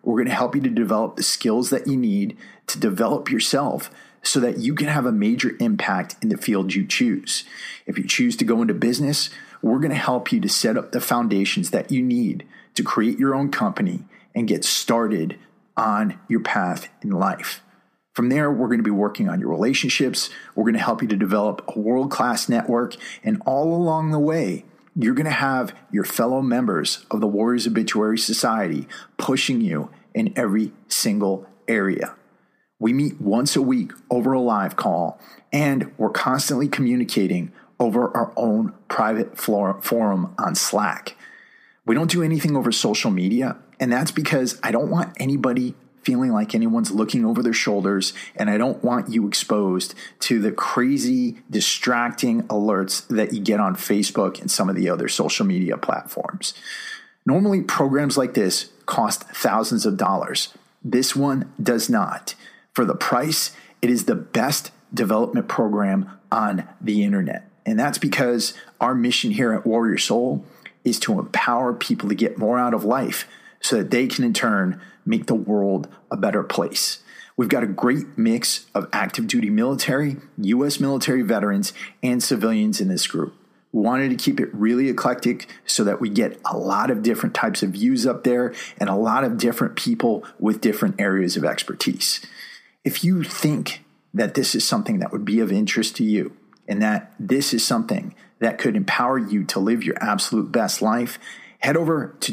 we're going to help you to develop the skills that you need to develop yourself so that you can have a major impact in the field you choose. If you choose to go into business, we're going to help you to set up the foundations that you need to create your own company and get started on your path in life. From there, we're going to be working on your relationships. We're going to help you to develop a world-class network. And all along the way, you're going to have your fellow members of the Warriors Obituary Society pushing you in every single area. We meet once a week over a live call, and we're constantly communicating over our own private forum on Slack. We don't do anything over social media, and that's because I don't want anybody feeling like anyone's looking over their shoulders, and I don't want you exposed to the crazy, distracting alerts that you get on Facebook and some of the other social media platforms. Normally, programs like this cost thousands of dollars. This one does not. For the price, it is the best development program on the internet. And that's because our mission here at Warrior Soul is to empower people to get more out of life so that they can in turn make the world a better place. We've got a great mix of active duty military, U.S. military veterans, and civilians in this group. We wanted to keep it really eclectic so that we get a lot of different types of views up there and a lot of different people with different areas of expertise. If you think that this is something that would be of interest to you and that this is something that could empower you to live your absolute best life, head over to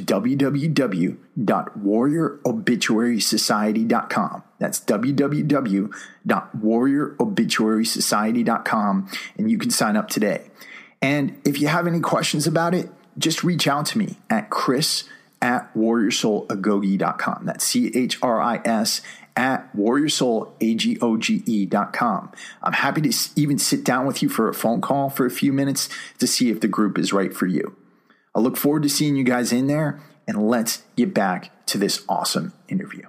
www.warriorobituarysociety.com. That's www.warriorobituarysociety.com, and you can sign up today. And if you have any questions about it, just reach out to me at chris@warriorsoulagoge.com. That's CHRIS at warriorsoulagoge.com. I'm happy to even sit down with you for a phone call for a few minutes to see if the group is right for you. I look forward to seeing you guys in there, and let's get back to this awesome interview.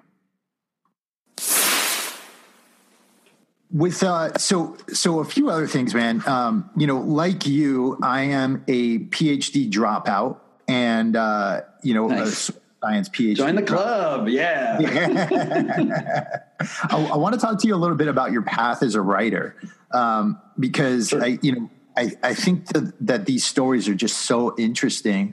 With so a few other things, man. Like you, I am a PhD dropout, and nice. Science PhD.
Join the club, yeah.
I want to talk to you a little bit about your path as a writer, because sure. I think that these stories are just so interesting.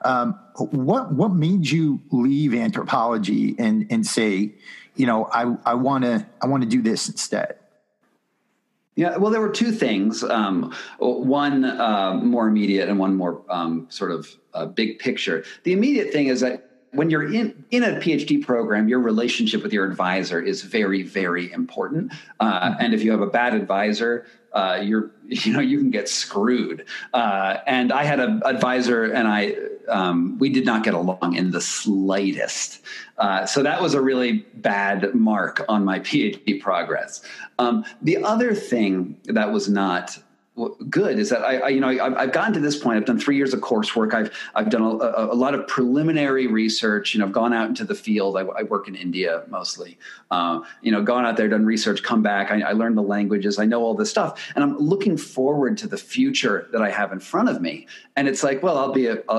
What made you leave anthropology and say, I want to do this instead?
Yeah, well, there were two things. One more immediate and one more sort of big picture. The immediate thing is that when you're in a PhD program, your relationship with your advisor is very, very important. And if you have a bad advisor, you can get screwed. And I had an advisor, and we did not get along in the slightest. So that was a really bad mark on my PhD progress. The other thing that was not good is that I've gotten to this point. I've done 3 years of coursework. I've done a lot of preliminary research. I've gone out into the field. I work in India mostly. Gone out there, done research, come back. I learned the languages. I know all this stuff, and I'm looking forward to the future that I have in front of me. And it's like, well,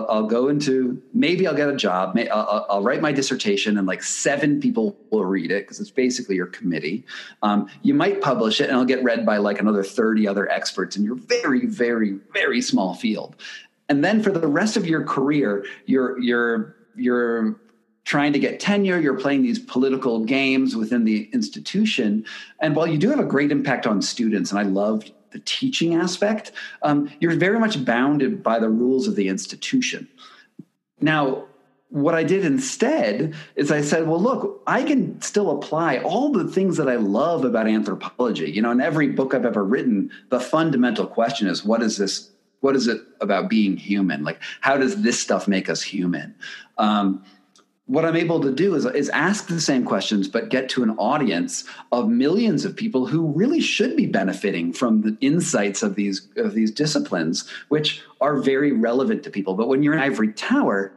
maybe I'll get a job. I'll write my dissertation, and like 7 people will read it because it's basically your committee. You might publish it, and it'll get read by like another 30 other experts in your very, very, very small field. And then for the rest of your career, you're trying to get tenure. You're playing these political games within the institution. And while you do have a great impact on students, and I loved the teaching aspect, you're very much bounded by the rules of the institution. Now, what I did instead is I said, well, look, I can still apply all the things that I love about anthropology. In every book I've ever written, the fundamental question is, what is this? What is it about being human? Like, how does this stuff make us human? What I'm able to do is ask the same questions, but get to an audience of millions of people who really should be benefiting from the insights of these disciplines, which are very relevant to people. But when you're in ivory tower,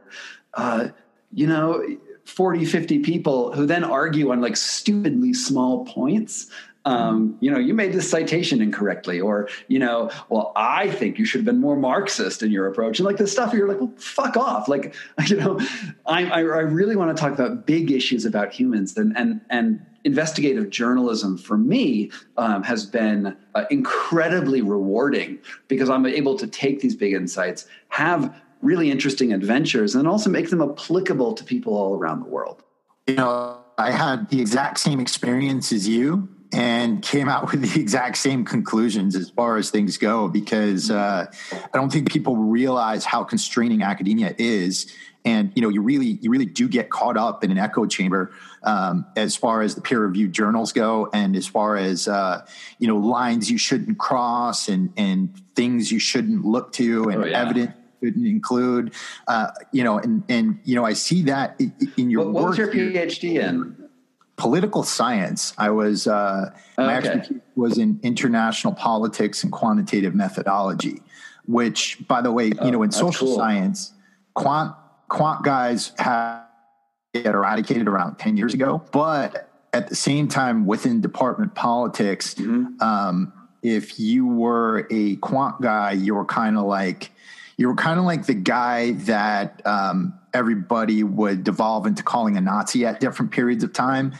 40, 50 people who then argue on like stupidly small points, You made this citation incorrectly, or, well, I think you should have been more Marxist in your approach. And like this stuff, you're like, well, fuck off. Like, I really want to talk about big issues about humans, and investigative journalism for me has been incredibly rewarding, because I'm able to take these big insights, have really interesting adventures, and also make them applicable to people all around the world.
I had the exact same experience as you and came out with the exact same conclusions as far as things go, because I don't think people realize how constraining academia is. And, you really do get caught up in an echo chamber as far as the peer-reviewed journals go, and as far as, lines you shouldn't cross and things you shouldn't look to, and evidence shouldn't include, I see that in your work.
What was your PhD in?
Political science. I was, my expertise was in international politics and quantitative methodology, which, by the way, in social science, quant guys get eradicated around 10 years ago. But at the same time, within department politics, if you were a quant guy, you were kind of like the guy that everybody would devolve into calling a Nazi at different periods of time.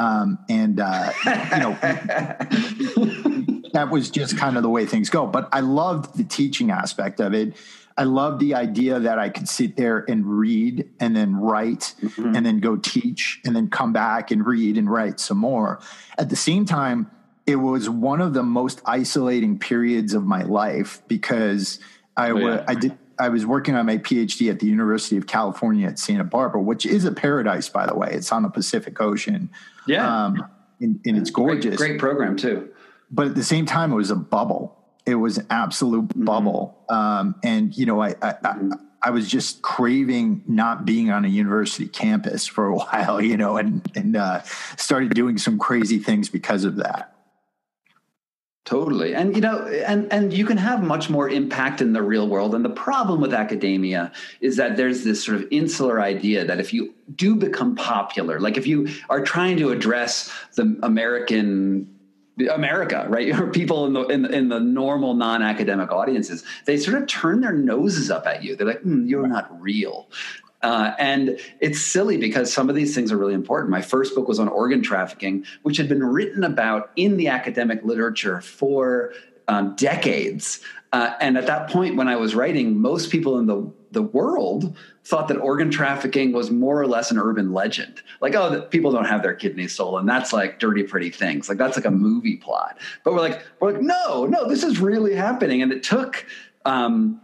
That was just kind of the way things go. But I loved the teaching aspect of it. I loved the idea that I could sit there and read and then write and then go teach and then come back and read and write some more. At the same time, it was one of the most isolating periods of my life, because I was working on my PhD at the University of California at Santa Barbara, which is a paradise, by the way. It's on the Pacific Ocean. Yeah. And it's gorgeous.
Great program too.
But at the same time, it was a bubble. It was an absolute bubble. I was just craving not being on a university campus for a while, and started doing some crazy things because of that.
Totally. And, and you can have much more impact in the real world. And the problem with academia is that there's this sort of insular idea that if you do become popular, like if you are trying to address the America, right? Or people in the normal non-academic audiences, they sort of turn their noses up at you. They're like, you're not real. And it's silly, because some of these things are really important. My first book was on organ trafficking, which had been written about in the academic literature for decades. And at that point, when I was writing, most people in the world thought that organ trafficking was more or less an urban legend. Like, people don't have their kidneys stolen. That's like dirty, pretty things. Like, that's like a movie plot. But we're like, no, this is really happening. And it took, I'm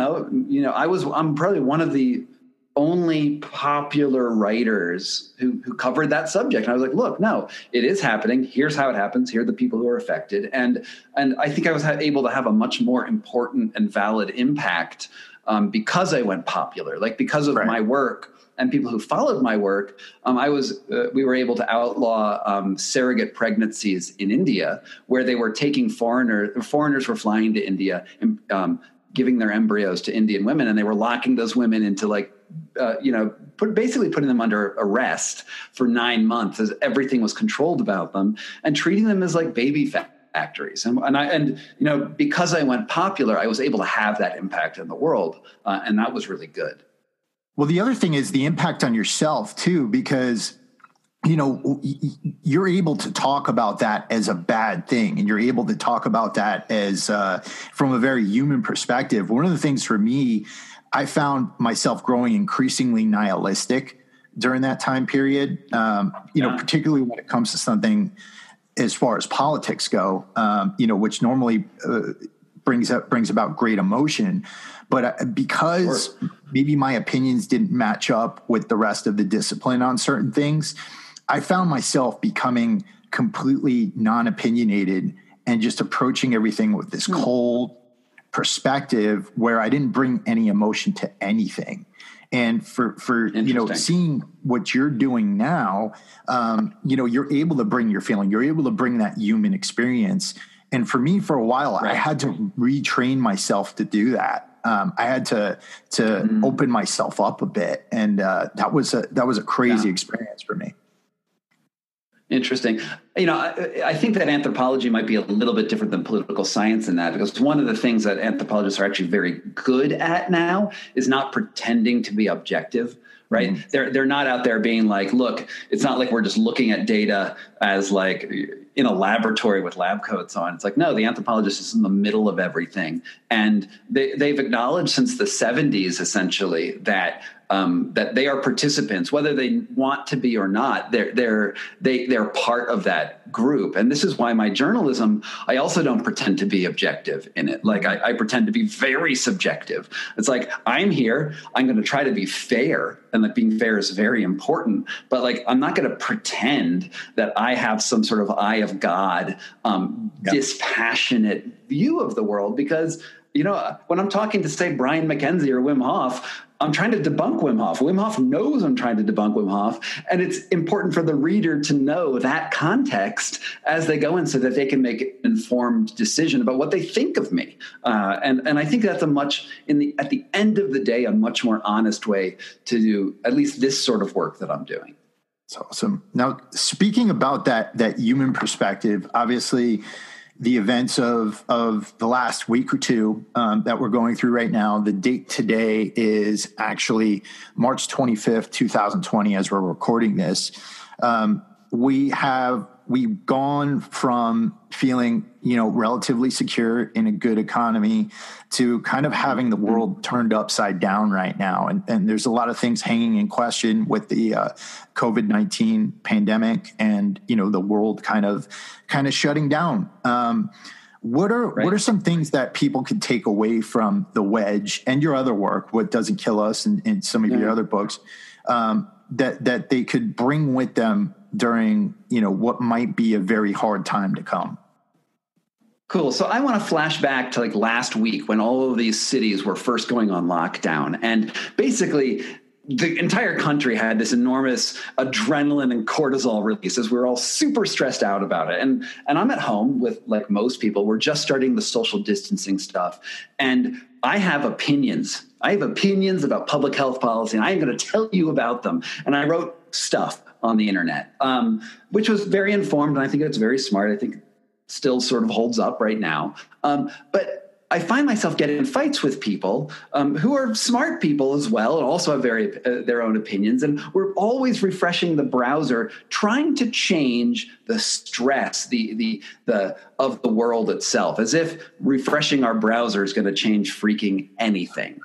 probably one of the only popular writers who covered that subject. And I was like, look, no, it is happening. Here's how it happens. Here are the people who are affected. And I think I was able to have a much more important and valid impact because I went popular, like because of my work and people who followed my work. We were able to outlaw surrogate pregnancies in India, where they were taking foreigners were flying to India and giving their embryos to Indian women. And they were locking those women into basically putting them under arrest for 9 months as everything was controlled about them, and treating them as like baby factories. And because I went popular, I was able to have that impact in the world. And that was really good.
Well, the other thing is the impact on yourself too, because you're able to talk about that as a bad thing, and you're able to talk about that as from a very human perspective. One of the things for me, I found myself growing increasingly nihilistic during that time period, particularly when it comes to something as far as politics go, which normally brings about great emotion. But because maybe my opinions didn't match up with the rest of the discipline on certain things, I found myself becoming completely non-opinionated and just approaching everything with this cold perspective where I didn't bring any emotion to anything. And for seeing what you're doing now, you're able to bring your feeling, you're able to bring that human experience. And for me, for a while, I had to retrain myself to do that. I had to open myself up a bit, and that was a crazy experience for me.
Interesting. I think that anthropology might be a little bit different than political science in that, because one of the things that anthropologists are actually very good at now is not pretending to be objective. Right. Mm-hmm. They're not out there being like, look, it's not like we're just looking at data as like in a laboratory with lab coats on. It's like, no, the anthropologist is in the middle of everything. And they've acknowledged since the 70s, essentially, that they are participants, whether they want to be or not. They're part of that group. And this is why my journalism, I also don't pretend to be objective in it. Like I pretend to be very subjective. It's like, I'm here, I'm going to try to be fair. And like being fair is very important, but like, I'm not going to pretend that I have some sort of eye of God, dispassionate view of the world, because, when I'm talking to, say, Brian McKenzie or Wim Hof, I'm trying to debunk Wim Hof. Wim Hof knows I'm trying to debunk Wim Hof. And it's important for the reader to know that context as they go in so that they can make an informed decision about what they think of me. And I think that's at the end of the day, a much more honest way to do at least this sort of work that I'm doing.
That's awesome. Now, speaking about that human perspective, obviously, the events of the last week or two that we're going through right now, the date today is actually March 25th, 2020, as we're recording this. We've gone from feeling, relatively secure in a good economy to kind of having the world turned upside down right now. And there's a lot of things hanging in question with the COVID-19 pandemic and, the world kind of shutting down. What are some things that people could take away from The Wedge and your other work, What Doesn't Kill Us, and some of your other books, that they could bring with them during, what might be a very hard time to come?
Cool. So I want to flash back to like last week when all of these cities were first going on lockdown. And basically, the entire country had this enormous adrenaline and cortisol release as we were all super stressed out about it. And I'm at home with, like most people, we're just starting the social distancing stuff. And I have opinions. I have opinions about public health policy, and I'm going to tell you about them. And I wrote stuff on the internet, which was very informed. And I think it's very smart. I think it still sort of holds up right now. But I find myself getting in fights with people who are smart people as well, and also have their own opinions. And we're always refreshing the browser, trying to change the stress of the world itself, as if refreshing our browser is going to change freaking anything.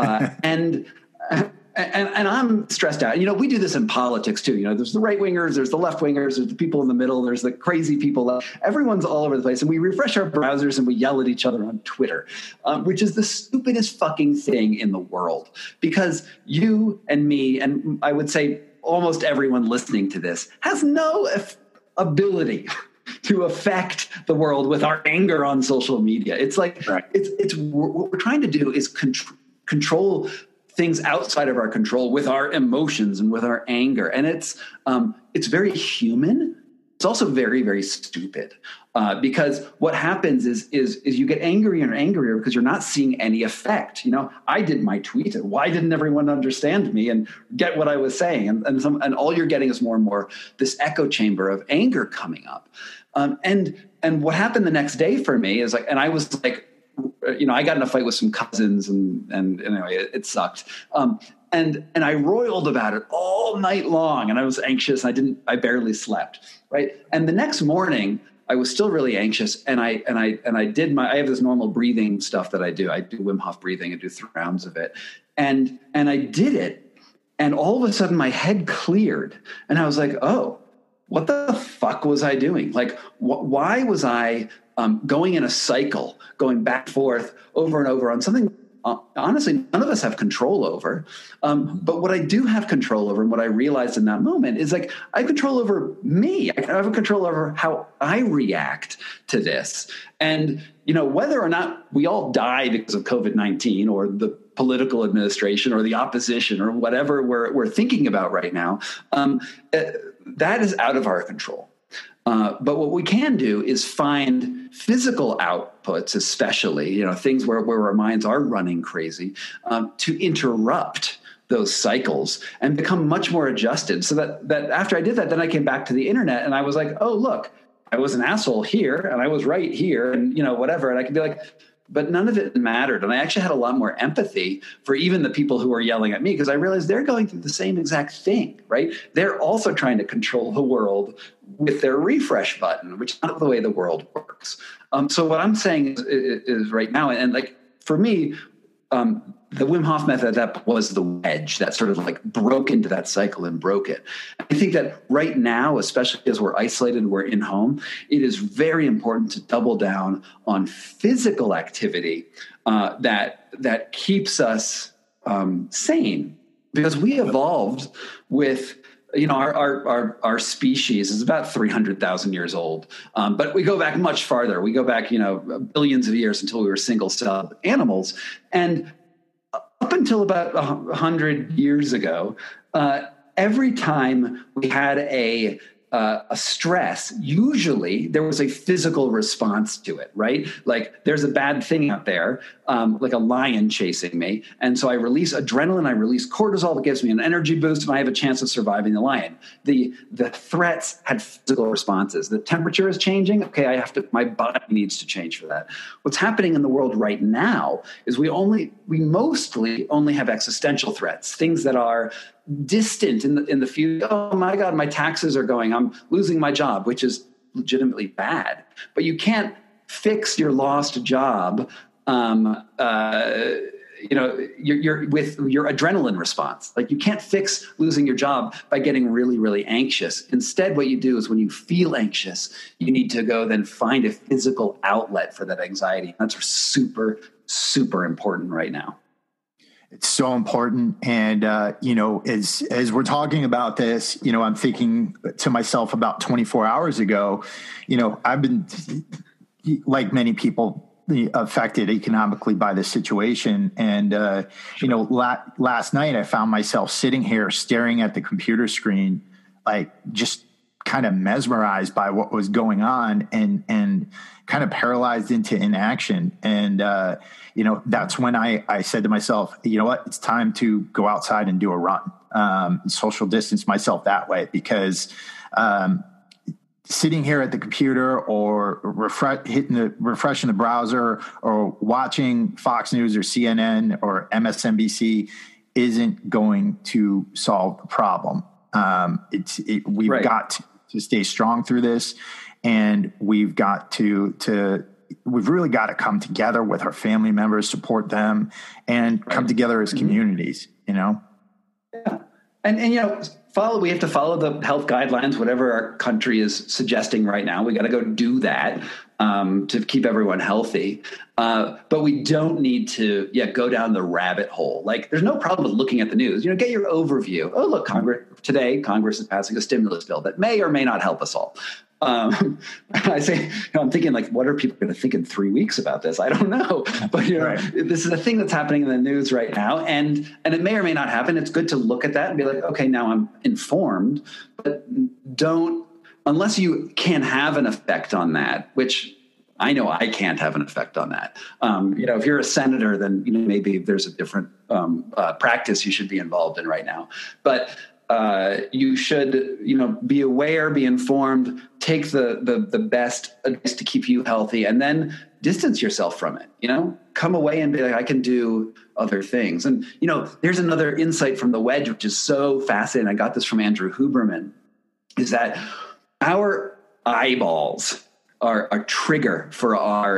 And I'm stressed out. We do this in politics too. There's the right wingers, there's the left wingers, there's the people in the middle, there's the crazy people. Everyone's all over the place. And we refresh our browsers and we yell at each other on Twitter, which is the stupidest fucking thing in the world. Because you and me, and I would say almost everyone listening to this, has no ability to affect the world with our anger on social media. It's like, it's what we're trying to do is control things outside of our control with our emotions and with our anger. And it's very human. It's also very, very stupid because what happens is you get angrier and angrier because you're not seeing any effect. I did my tweet, and why didn't everyone understand me and get what I was saying? And all you're getting is more and more this echo chamber of anger coming up. And what happened the next day for me is like, and I was like, I got in a fight with some cousins and anyway, it sucked. And I roiled about it all night long, and I was anxious. I barely slept. Right. And the next morning I was still really anxious. And I have this normal breathing stuff that I do. I do Wim Hof breathing. I do 3 rounds of it. And I did it. And all of a sudden my head cleared, and I was like, oh, what the fuck was I doing? Like, why was I going in a cycle, going back and forth over and over on something, honestly, none of us have control over. But what I do have control over, and what I realized in that moment, is like, I have control over me. I have control over how I react to this. And, whether or not we all die because of COVID-19 or the political administration or the opposition or whatever we're thinking about right now, that is out of our control. But what we can do is find physical outputs, especially, things where our minds are running crazy, to interrupt those cycles and become much more adjusted. So that after I did that, then I came back to the internet and I was like, oh, look, I was an asshole here and I was right here and, whatever. And I could be like, but none of it mattered. And I actually had a lot more empathy for even the people who were yelling at me, because I realized they're going through the same exact thing, right? They're also trying to control the world with their refresh button, which is not the way the world works. So what I'm saying is right now, and like for me, the Wim Hof method, that was the wedge that sort of like broke into that cycle and broke it. I think that right now, especially as we're isolated, we're in home, it is very important to double down on physical activity that keeps us sane, because we evolved with, our species is about 300,000 years old. But we go back much farther. We go back, billions of years until we were single-celled animals. And up until about 100 years ago, every time we had a stress, usually there was a physical response to it, right? Like there's a bad thing out there, like a lion chasing me. And so I release adrenaline, I release cortisol that gives me an energy boost, and I have a chance of surviving the lion. The threats had physical responses. The temperature is changing. Okay, my body needs to change for that. What's happening in the world right now is we mostly only have existential threats, things that are distant in the future. Oh my God, my taxes are going. I'm losing my job, which is legitimately bad. But you can't fix your lost job. You're with your adrenaline response. Like you can't fix losing your job by getting really, really anxious. Instead, what you do is when you feel anxious, you need to go then find a physical outlet for that anxiety. That's super, super important right now.
It's so important. And, as we're talking about this, I'm thinking to myself about 24 hours ago, I've been, like many people, affected economically by this situation. And, last night I found myself sitting here staring at the computer screen, like just kind of mesmerized by what was going on and kind of paralyzed into inaction. And, that's when I said to myself, you know what, it's time to go outside and do a run, social distance myself that way, because, sitting here at the computer or refreshing the browser or watching Fox News or CNN or MSNBC isn't going to solve the problem. We've right. got to stay strong through this, and we've got we've really got to come together with our family members, support them, and come together as communities, Yeah.
And we have to follow the health guidelines, whatever our country is suggesting right now. We got to go do that to keep everyone healthy. But we don't need to go down the rabbit hole. Like there's no problem with looking at the news. Get your overview. Oh, look, Congress is passing a stimulus bill that may or may not help us all. I say, I'm thinking like, what are people going to think in 3 weeks about this? I don't know. But, right. This is a thing that's happening in the news right now. And it may or may not happen. It's good to look at that and be like, okay, now I'm informed, but unless you can have an effect on that, which I know I can't have an effect on that. If you're a senator, then, maybe there's a different practice you should be involved in right now. But you should, be aware, be informed, take the best advice to keep you healthy, and then distance yourself from it. Come away and be like, I can do other things. And, there's another insight from the wedge, which is so fascinating. I got this from Andrew Huberman, is that our eyeballs are a trigger for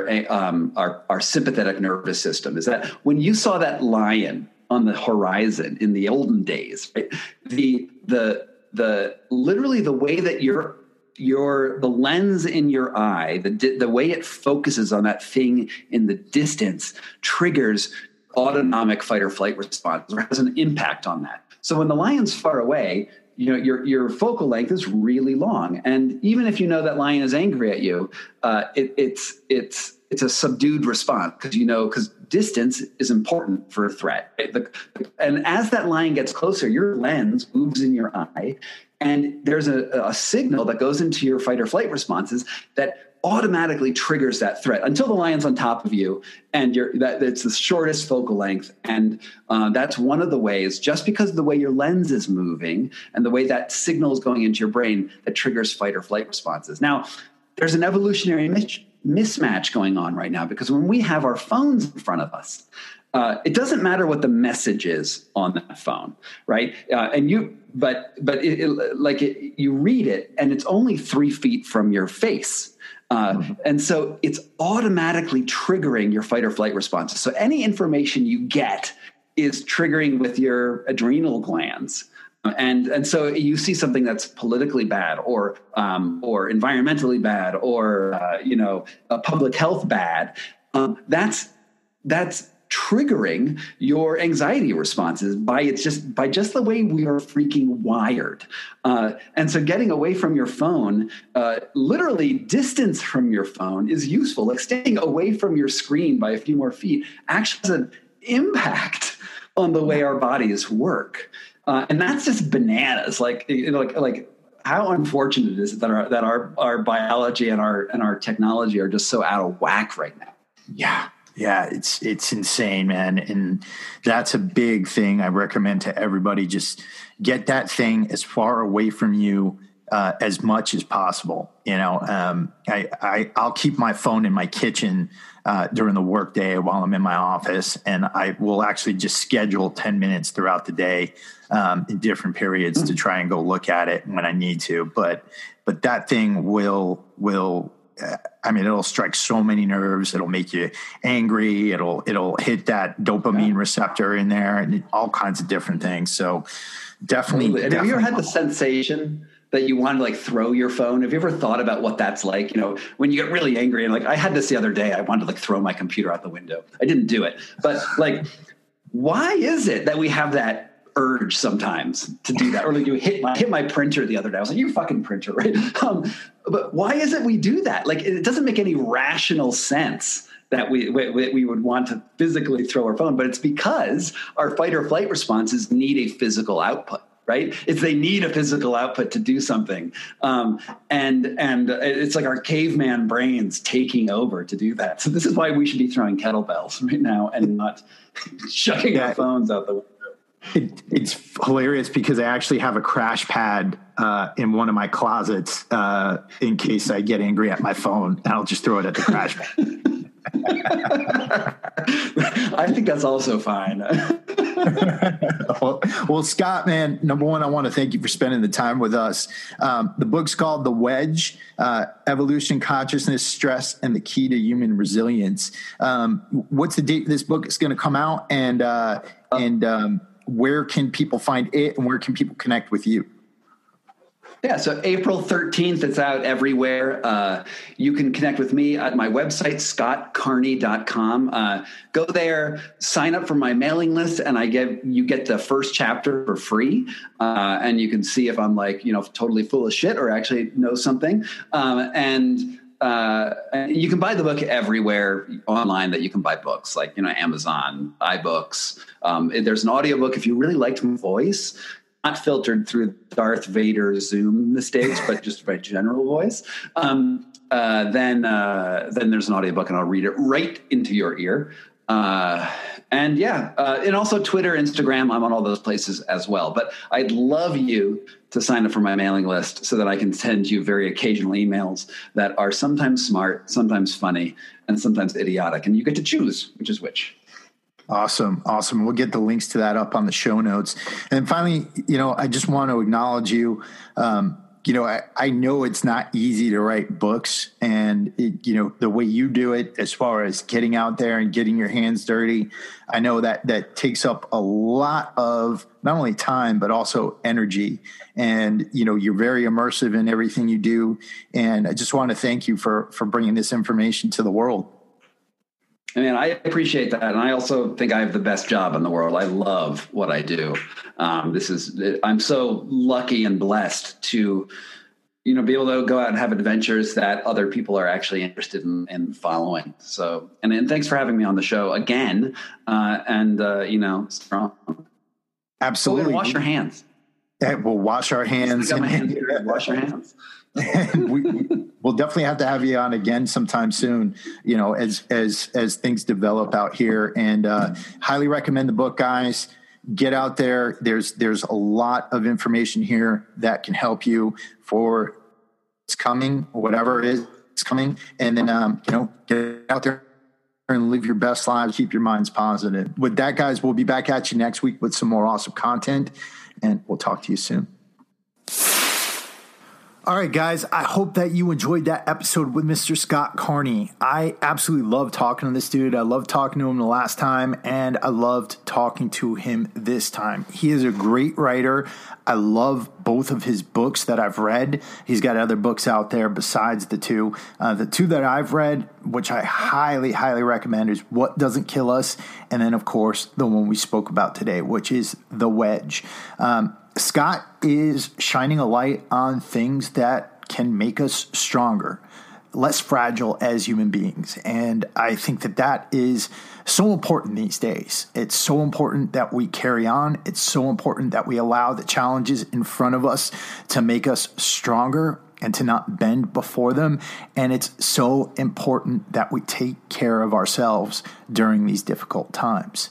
our sympathetic nervous system. Is that when you saw that lion on the horizon in the olden days, right? The literally the way that the lens in your eye, the way it focuses on that thing in the distance triggers autonomic fight or flight response, or has an impact on that. So when the lion's far away, your focal length is really long, and even if that lion is angry at you, it's a subdued response because distance is important for a threat. Right? And as that lion gets closer, your lens moves in your eye, and there's a signal that goes into your fight or flight responses that automatically triggers that threat until the lion's on top of you, and it's the shortest focal length. And that's one of the ways, just because of the way your lens is moving and the way that signal is going into your brain, that triggers fight or flight responses. Now, there's an evolutionary mismatch going on right now, because when we have our phones in front of us, it doesn't matter what the message is on that phone, right? You read it, and it's only 3 feet from your face. And so it's automatically triggering your fight or flight responses. So any information you get is triggering with your adrenal glands. And so you see something that's politically bad or environmentally bad or, public health bad. That's triggering your anxiety responses by just the way we are freaking wired. And so getting away from your phone, literally distance from your phone, is useful. Like staying away from your screen by a few more feet actually has an impact on the way our bodies work. And that's just bananas. Like how unfortunate is it that our biology and our technology are just so out of whack right now?
Yeah, it's insane, man. And that's a big thing I recommend to everybody. Just get that thing as far away from you as much as possible. I'll keep my phone in my kitchen during the workday while I'm in my office, and I will actually just schedule 10 minutes throughout the day in different periods to try and go look at it when I need to. But that thing will it'll strike so many nerves. It'll make you angry. It'll hit that dopamine receptor in there and all kinds of different things. So definitely.
And have you ever had the sensation that you want to throw your phone? Have you ever thought about what that's like? When you get really angry, and I had this the other day, I wanted to throw my computer out the window. I didn't do it, but why is it that we have that urge sometimes to do that? Or you hit my printer the other day. I was like, you fucking printer, right? But why is it we do that? It doesn't make any rational sense that we would want to physically throw our phone, but it's because our fight or flight responses need a physical output, right? They need a physical output to do something. And it's like our caveman brains taking over to do that. So this is why we should be throwing kettlebells right now and not chucking our phones out the window.
It's hilarious because I actually have a crash pad in one of my closets in case I get angry at my phone, and I'll just throw it at the crash pad.
I think that's also fine.
Well, Scott, man, number one, I want to thank you for spending the time with us. The book's called The Wedge, Evolution, Consciousness, Stress, and the Key to Human Resilience. What's the date this book is going to come out, and where can people find it, and where can people connect with you?
Yeah, so April 13th, it's out everywhere. You can connect with me at my website, scottcarney.com. Go there, sign up for my mailing list, and you get the first chapter for free. And you can see if I'm totally full of shit or actually know something. And you can buy the book everywhere online that you can buy books, Amazon, iBooks. There's an audiobook if you really liked my voice, not filtered through Darth Vader Zoom mistakes, but just my general voice. Then there's an audiobook, and I'll read it right into your ear. And also Twitter, Instagram, I'm on all those places as well. But I'd love you to sign up for my mailing list so that I can send you very occasional emails that are sometimes smart, sometimes funny, and sometimes idiotic. And you get to choose which is which.
Awesome. We'll get the links to that up on the show notes. And finally, I just want to acknowledge you. I know it's not easy to write books, and the way you do it, as far as getting out there and getting your hands dirty, I know that takes up a lot of not only time, but also energy. And, you're very immersive in everything you do. And I just want to thank you for bringing this information to the world.
I appreciate that. And I also think I have the best job in the world. I love what I do. I'm so lucky and blessed to, be able to go out and have adventures that other people are actually interested in following. So, and thanks for having me on the show again. Strong.
Absolutely.
Wash your hands.
We'll wash our hands.
Wash your hands.
And we'll definitely have to have you on again sometime soon, as things develop out here. And highly recommend the book, guys. Get out there. There's a lot of information here that can help you for what's coming, whatever is coming. And then, get out there and live your best lives. Keep your minds positive. With that, guys, we'll be back at you next week with some more awesome content, and we'll talk to you soon. All right, guys, I hope that you enjoyed that episode with Mr. Scott Carney. I absolutely love talking to this dude. I loved talking to him the last time, and I loved talking to him this time. He is a great writer. I love both of his books that I've read. He's got other books out there besides the two. The two that I've read, which I highly, highly recommend, is What Doesn't Kill Us, and then, of course, the one we spoke about today, which is The Wedge. Scott is shining a light on things that can make us stronger, less fragile as human beings. And I think that is so important these days. It's so important that we carry on. It's so important that we allow the challenges in front of us to make us stronger and to not bend before them. And it's so important that we take care of ourselves during these difficult times.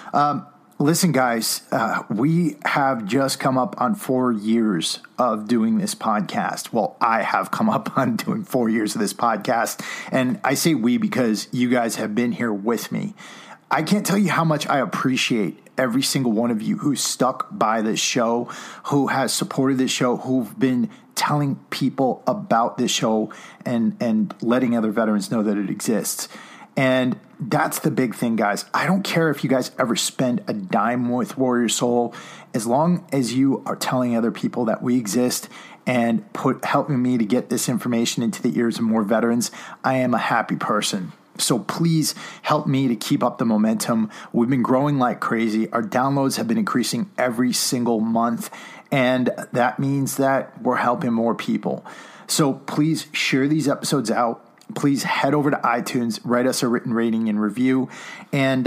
Listen, guys, we have just come up on 4 years of doing this podcast. Well, I have come up on doing 4 years of this podcast. And I say we because you guys have been here with me. I can't tell you how much I appreciate every single one of you who's stuck by this show, who has supported this show, who've been telling people about this show and letting other veterans know that it exists. And that's the big thing, guys. I don't care if you guys ever spend a dime with Warrior Soul, as long as you are telling other people that we exist and helping me to get this information into the ears of more veterans. I am a happy person. So please help me to keep up the momentum. We've been growing like crazy. Our downloads have been increasing every single month, and that means that we're helping more people. So please share these episodes out. Please head over to iTunes, write us a written rating and review, and,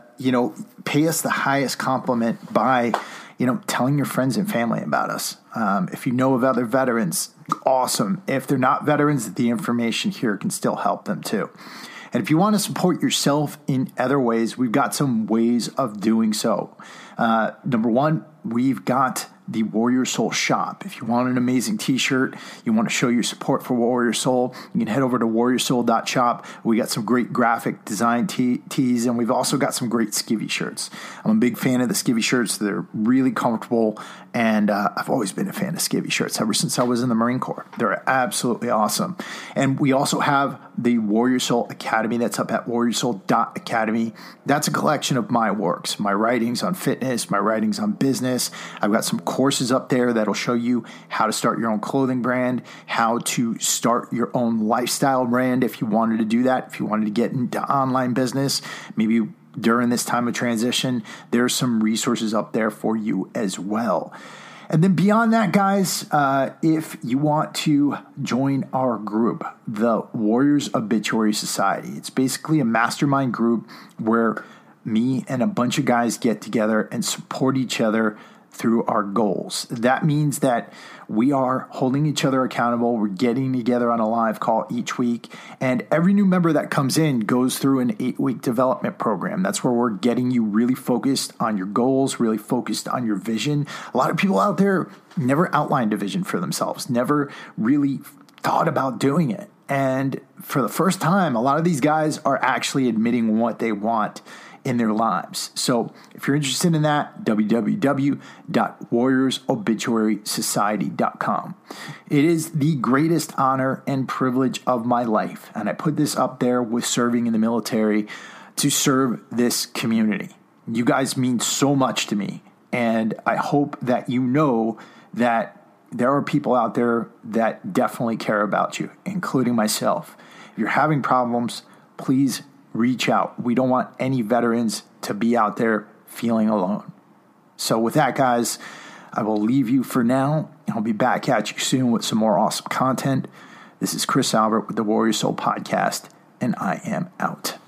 pay us the highest compliment by, telling your friends and family about us. If you know of other veterans, awesome. If they're not veterans, the information here can still help them too. And if you want to support yourself in other ways, we've got some ways of doing so. Number one, we've got the Warrior Soul shop. If you want an amazing t-shirt, you want to show your support for Warrior Soul, you can head over to warriorsoul.shop. We got some great graphic design tees, and we've also got some great skivvy shirts. I'm a big fan of the skivvy shirts. They're really comfortable, and I've always been a fan of skivvy shirts ever since I was in the Marine Corps. They're absolutely awesome. And we also have the Warrior Soul Academy that's up at warriorsoul.academy. That's a collection of my works, my writings on fitness, my writings on business. I've got some courses up there that'll show you how to start your own clothing brand, how to start your own lifestyle brand if you wanted to do that, if you wanted to get into online business, maybe during this time of transition. There's some resources up there for you as well. And then beyond that, guys, if you want to join our group, the Warriors Obituary Society, it's basically a mastermind group where me and a bunch of guys get together and support each other through our goals. That means that we are holding each other accountable. We're getting together on a live call each week. And every new member that comes in goes through an 8-week development program. That's where we're getting you really focused on your goals, really focused on your vision. A lot of people out there never outlined a vision for themselves, never really thought about doing it. And for the first time, a lot of these guys are actually admitting what they want in their lives. So if you're interested in that, www.warriorsobituarysociety.com. It is the greatest honor and privilege of my life, and I put this up there with serving in the military, to serve this community. You guys mean so much to me, and I hope that you know that there are people out there that definitely care about you, including myself. If you're having problems, please reach out. We don't want any veterans to be out there feeling alone. So with that, guys, I will leave you for now. I'll be back at you soon with some more awesome content. This is Chris Albert with the Warrior Soul Podcast, and I am out.